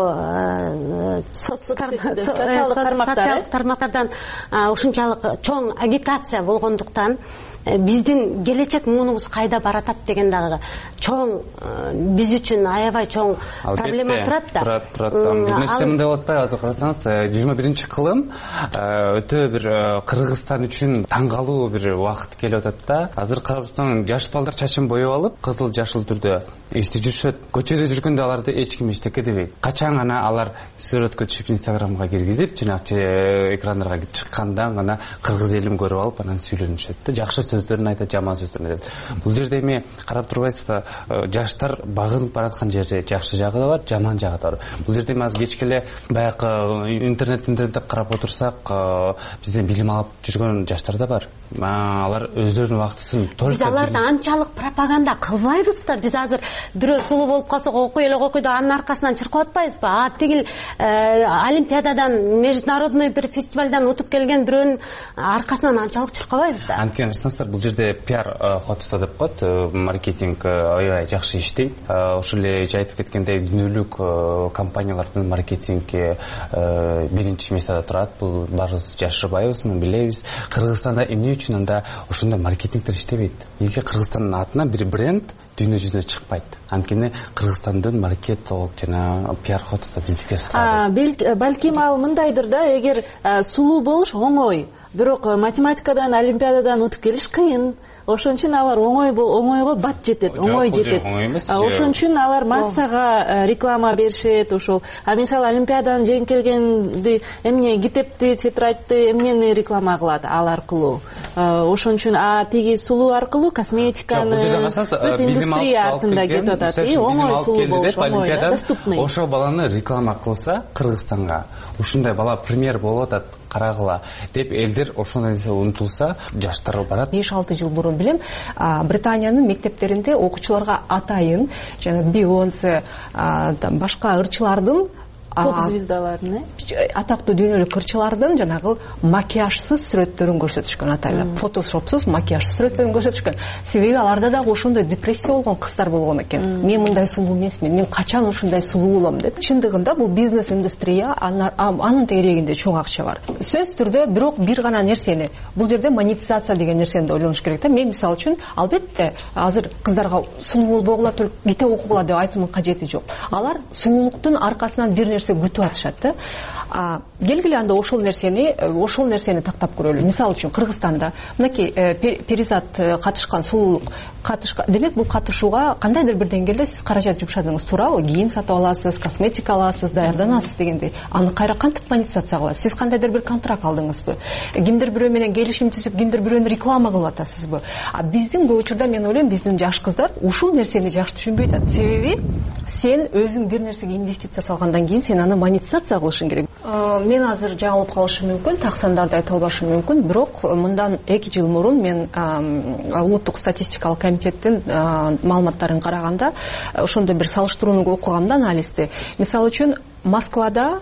могу социалдык тармактардан ушунчалык чоң агитация болгондуктан биздин келечек муунубуз кайда баратат деген дагы чоң, биз үчүн аябай чоң проблема турат да. Турат, турат. Бир нерсе мындай болуп атпайбы, азыр карасаңыз, жыйырма биринчи кылым өтө бир Кыргызстан үчүн таң калуу бир убакыт келип атат да. Азыр карап турсаң, жаш балдар чачын боеп алып, кызыл жашыл түрдө ишти жүрүшөт. Көчөдө жүргөндө аларды эч ким эчтеке дебейт. Качан гана алар сүрөткө түшүп Инстаграмга киргизип, жанагы экрандарга чыкканда гана кыргыз элин көрүп алып, анан сүйлөнүшөт да. Жакшы сөздөрүн айтат, жаман сөздөрүн айтат. Бул жерде эми карап турбайсызбы, жаштар багынып бараткан жери жакшы жагы да бар, жаман жагы да бар. Бул жерде эми азыр кечке эле баягы интернет интернетте карап отурсак, бизден билим алып жүргөн жаштар да бар. Алар өздөрүнүн убактысын толук биз аларды анчалык пропаганда кылбайбыз да. Биз азыр бирөө сулуу болуп калсак, окуй эле окуйду, анын аркасынан чыркап атпайбызбы? А тигил олимпиададан, международный бир фестивалдан утуп келген бирөөнүн аркасынан анчалык чыркабайбыз да. Анткени ачсаңыздар, бул жерде пиар хотсто деп коет, маркетинг аябай жакшы иштейт. Ошол эле айтып кеткендей, дүйнөлүк компаниялардын маркетинги биринчи местада турат. Бул баарыбыз жашырбайбыз, муну билебиз. Кыргызстанда эмне үчүн анда ошондой маркетингдер иштебейт? Эмнеге Кыргызстандын атынан бир бренд дүйнө жүзүнө чыкпайт? Анткени Кыргызстандын маркетолог жана пиар хотсто биздики сыркары. Балким ал мындайдыр да, эгер сулуу болуш оңой, бирок математикадан, олимпиададан утуп келиш кыйын. Ошон үчүн алар оңой оңойго бат жетет, оңой жетет. Ошон үчүн алар массага реклама беришет, ошол. А мисалы олимпиададан жеңип келгенди эмне китепти, тетрадьти эмнени реклама кылат ал аркылуу. Ошон үчүн а тиги сулуу аркылуу косметиканы бүт индустрия артында кетип атат. И оңой сулуу болуш, оңой, доступный. Ошол баланы реклама кылса Кыргызстанга, ушундай бала премьер болуп атат, карагыла деп элдер ошондой нерсе унутулса, жаштар барат. беш алты жыл бурун билем, Британиянын мектептеринде окуучуларга атайын жана Бейонсе, башка ырчылардын, поп звездаларын, атактуу дүйнөлүк ырчылардын жанагы макияжсыз сүрөттөрүн көрсөтүшкөн, атайлап фотошопсуз макияжсыз сүрөттөрүн көрсөтүшкөн. Себеби аларда дагы ошондой депрессия болгон кыздар болгон экен. Мен мындай сулуу эмесмин, мен качан ушундай сулуу болом деп. Чындыгында бул бизнес индустрия, анын тегерегинде чоң акча бар. Сөз түрдө бирок бир гана нерсени, бул жерде монетизация деген нерсени да ойлонуш керек да. Мен мисалы үчүн албетте азыр кыздарга сулуу болбогула, китеп окугула деп айтуунун кажети жок. Алар сулуулуктун аркасынан бир күтүп атышат да. Келгиле анда ошол нерсени, ошол нерсени тактап көрөлү. Мисалы үчүн Кыргызстанда мынакей Перизат катышкан сулуулук катышкан. Демек бул катышууга кандайдыр бир деңгээлде сиз каражат жумшадыңыз, туурабы? Кийим сатып аласыз, косметика аласыз, даярданасыз дегендей. Аны кайра кантип монетизация кыласыз? Сиз кандайдыр бир контракт алдыңызбы? Кимдир бирөө менен келишим түзүп, кимдир бирөөнү реклама кылып атасызбы? А биздин көп учурда мен ойлойм, биздин жаш кыздар ушул нерсени жакшы түшүнбөй атат. Себеби сен өзүң бир нерсеге инвестиция салгандан кийин сен аны монетизация кылышың керек. Мен азыр жаңылып калышым мүмкүн, таксандарды айта албашым мүмкүн, бирок мындан эки жыл мурун мен улуттук статистикалык комитеттин маалыматтарын караганда, ошондой бир салыштырууну окугамда, анализди. Мисалы үчүн Москвада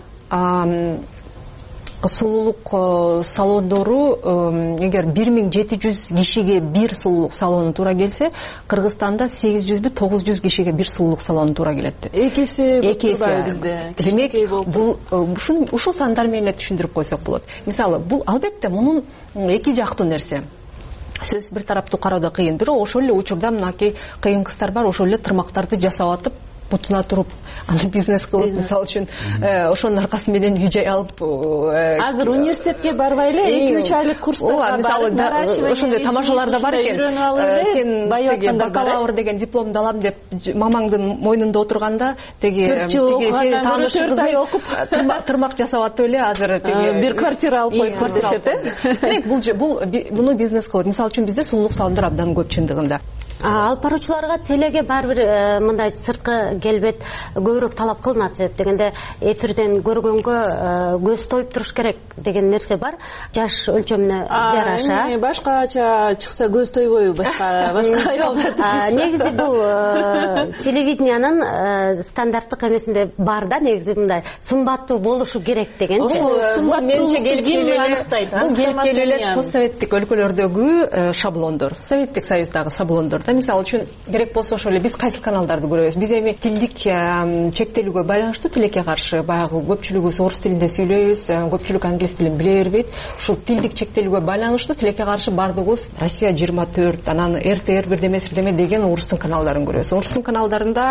сулуулук салондору эгер бир миң жети жүз кишиге бир сулуулук салону туура келсе, Кыргызстанда сегиз жүзбү тогуз жүз кишиге бир сулуулук салону туура келет. Эки эсе көп бизде. Демек, бул ушул сандар менен түшүндүрүп койсок болот. Мисалы, бул албетте мунун эки жактуу нерсе. Сөз бир тараптуу кароодо кыйын, бирок ошол эле учурда мынакей кыйын кыздар бар, ошол эле тырмактарды жасап атып, бутуна туруп, аны бизнес кылып, мисалы үчүн ошонун аркасы менен үй жай алып. Азыр университетке барбай эле эки үч айлык курстарга барып, ошондой тамашалар да бар экен. Сен бакалавр деген дипломду алам деп мамаңдын мойнунда отурганда, теги тааныш кызы тырмак жасап атып эле азыр бир квартира алып коюп дешет, э? Демек, бул буну бизнес кылып. Мисалы үчүн бизде сулуулук салондор абдан көп чындыгында. Алып баруучуларга телеге баары бир мындай сырткы келбет көбүрөөк талап кылынат, себеп дегенде эфирден көргөнгө көз тоюп туруш керек деген нерсе бар. Жаш өлчөмүнө жараша. Башкача чыкса көз тойбойбу, башка башка аялдарды чыкса. Негизи бул телевидениянын стандарттык эмесинде бар да, негизи мындай сымбаттуу болушу керек деген. Бул менче келип келип эле постсоветтик өлкөлөрдөгү шаблондор, Советтик Союздагы шаблондор. Мисалы үчүн керек болсо ошол эле биз кайсы каналдарды көрөбүз? Биз эми тилдик чектелүүгө байланыштуу тилекке каршы баягы көпчүлүгүбүз орус тилинде сүйлөйбүз, көпчүлүк англис тилин биле бербейт. Ушул тилдик чектелүүгө байланыштуу тилекке каршы бардыгыбыз Россия жыйырма төрт, анан эр тэ эр бирдеме бирдеме деген орустун каналдарын көрөбүз. Орустун каналдарында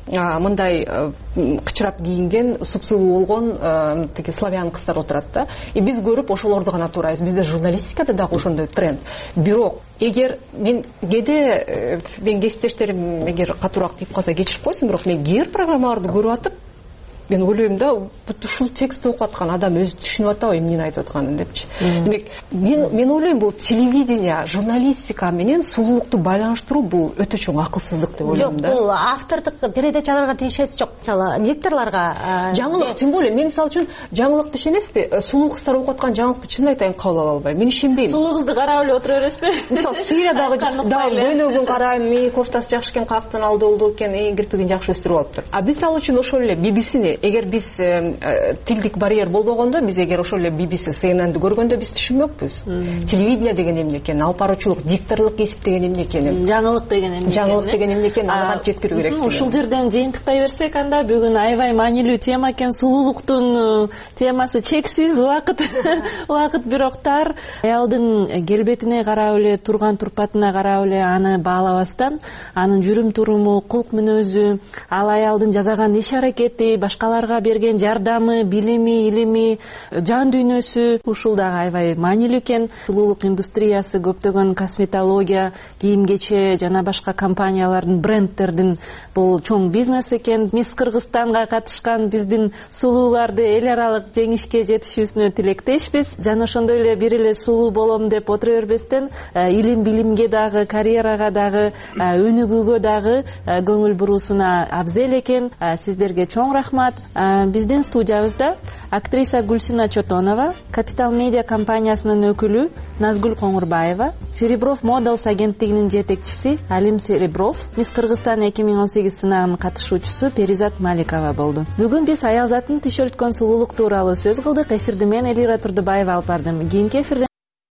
мындай кычырап кийинген супсулуу болгон тиги славян кыздар отурат да, и биз көрүп ошолорду гана туурайбыз. Бизде журналистикада дагы ошондой тренд. Бирок эгер мен кээде мен кесиптештерим эгер катуураак тийип калса кечирип койсун, бирок мен кээ бир программаларды көрүп атып мен ойлойм да, ушул текстти окуп аткан адам өзү түшүнүп атабы эмнени айтып атканын депчи. Демек мен мен ойлойм бул телевидение, журналистика менен сулуулукту байланыштыруу бул өтө чоң акылсыздык деп ойлойм да. Жок, бул автордук передачаларга тиешеси жок. Мисалы дикторлорго жаңылык, тем более мен мисалы үчүн жаңылыкты ишенесизби? Сулуу кыздар окуп аткан жаңылыкты чын айтайын кабыл ала албайм. Мен ишенбейм. Сулуу кызды карап эле отура бересизби? Мисалы Сириядагы дагы бөйнөгүн карайм, мени кофтасы жакшы экен, каяктан алды болду экен, эң кирпигин жакшы өстүрүп алыптыр. А мисалы үчүн ошол эле би би сини эгер биз тилдик барьер болбогондо, биз эгер ошол эле би би си, си эн энди көргөндө биз түшүнмөкпүз. Телевидение деген эмне экенин, алып баруучулук, дикторлук кесип деген эмне экенин, жаңылык деген эмне экенин, жаңылык деген эмне экенин аны жеткирүү керек. Ушул жерден жыйынтыктай берсек, анда бүгүн аябай маанилүү тема экен. Сулуулуктун темасы чексиз, убакыт убакыт бирок тар. Аялдын келбетине карап эле, турган турпатына карап эле аны баалабастан, анын жүрүм туруму, кулк мүнөзү, ал аялдын жасаган иш аракети, башкаларга берген жардамы, билими, илими, жан дүйнөсү, ушул дагы аябай маанилүү экен. Сулуулук индустриясы көптөгөн косметология, кийим кече жана башка компаниялардын, брендтердин бул чоң бизнес экен. Мисс Кыргызстанга катышкан биздин сулууларды эл аралык жеңишке жетишүүсүнө тилектешпиз. Жана ошондой эле бир эле сулуу болом деп отура бербестен, илим билимге дагы, карьерага дагы, өнүгүүгө дагы көңүл буруусуна абзел экен. Сиздерге чоң рахмат. Биздин студиябызда актриса Гүлсина Чотонова, Капитал Медиа компаниясынын өкүлү Назгүл Коңурбаева, Серебров Models агенттигинин жетекчиси Алим Серебров, Мисс Кыргызстан эки миң он сегиз сынагынын катышуучусу Перизат Маликова болду. Бүгүн биз аялзаттын түшөлткөн сулуулук тууралуу сөз кылдык. Эфирди мен Элира Турдубаева алып бардым. Кийинки эфирден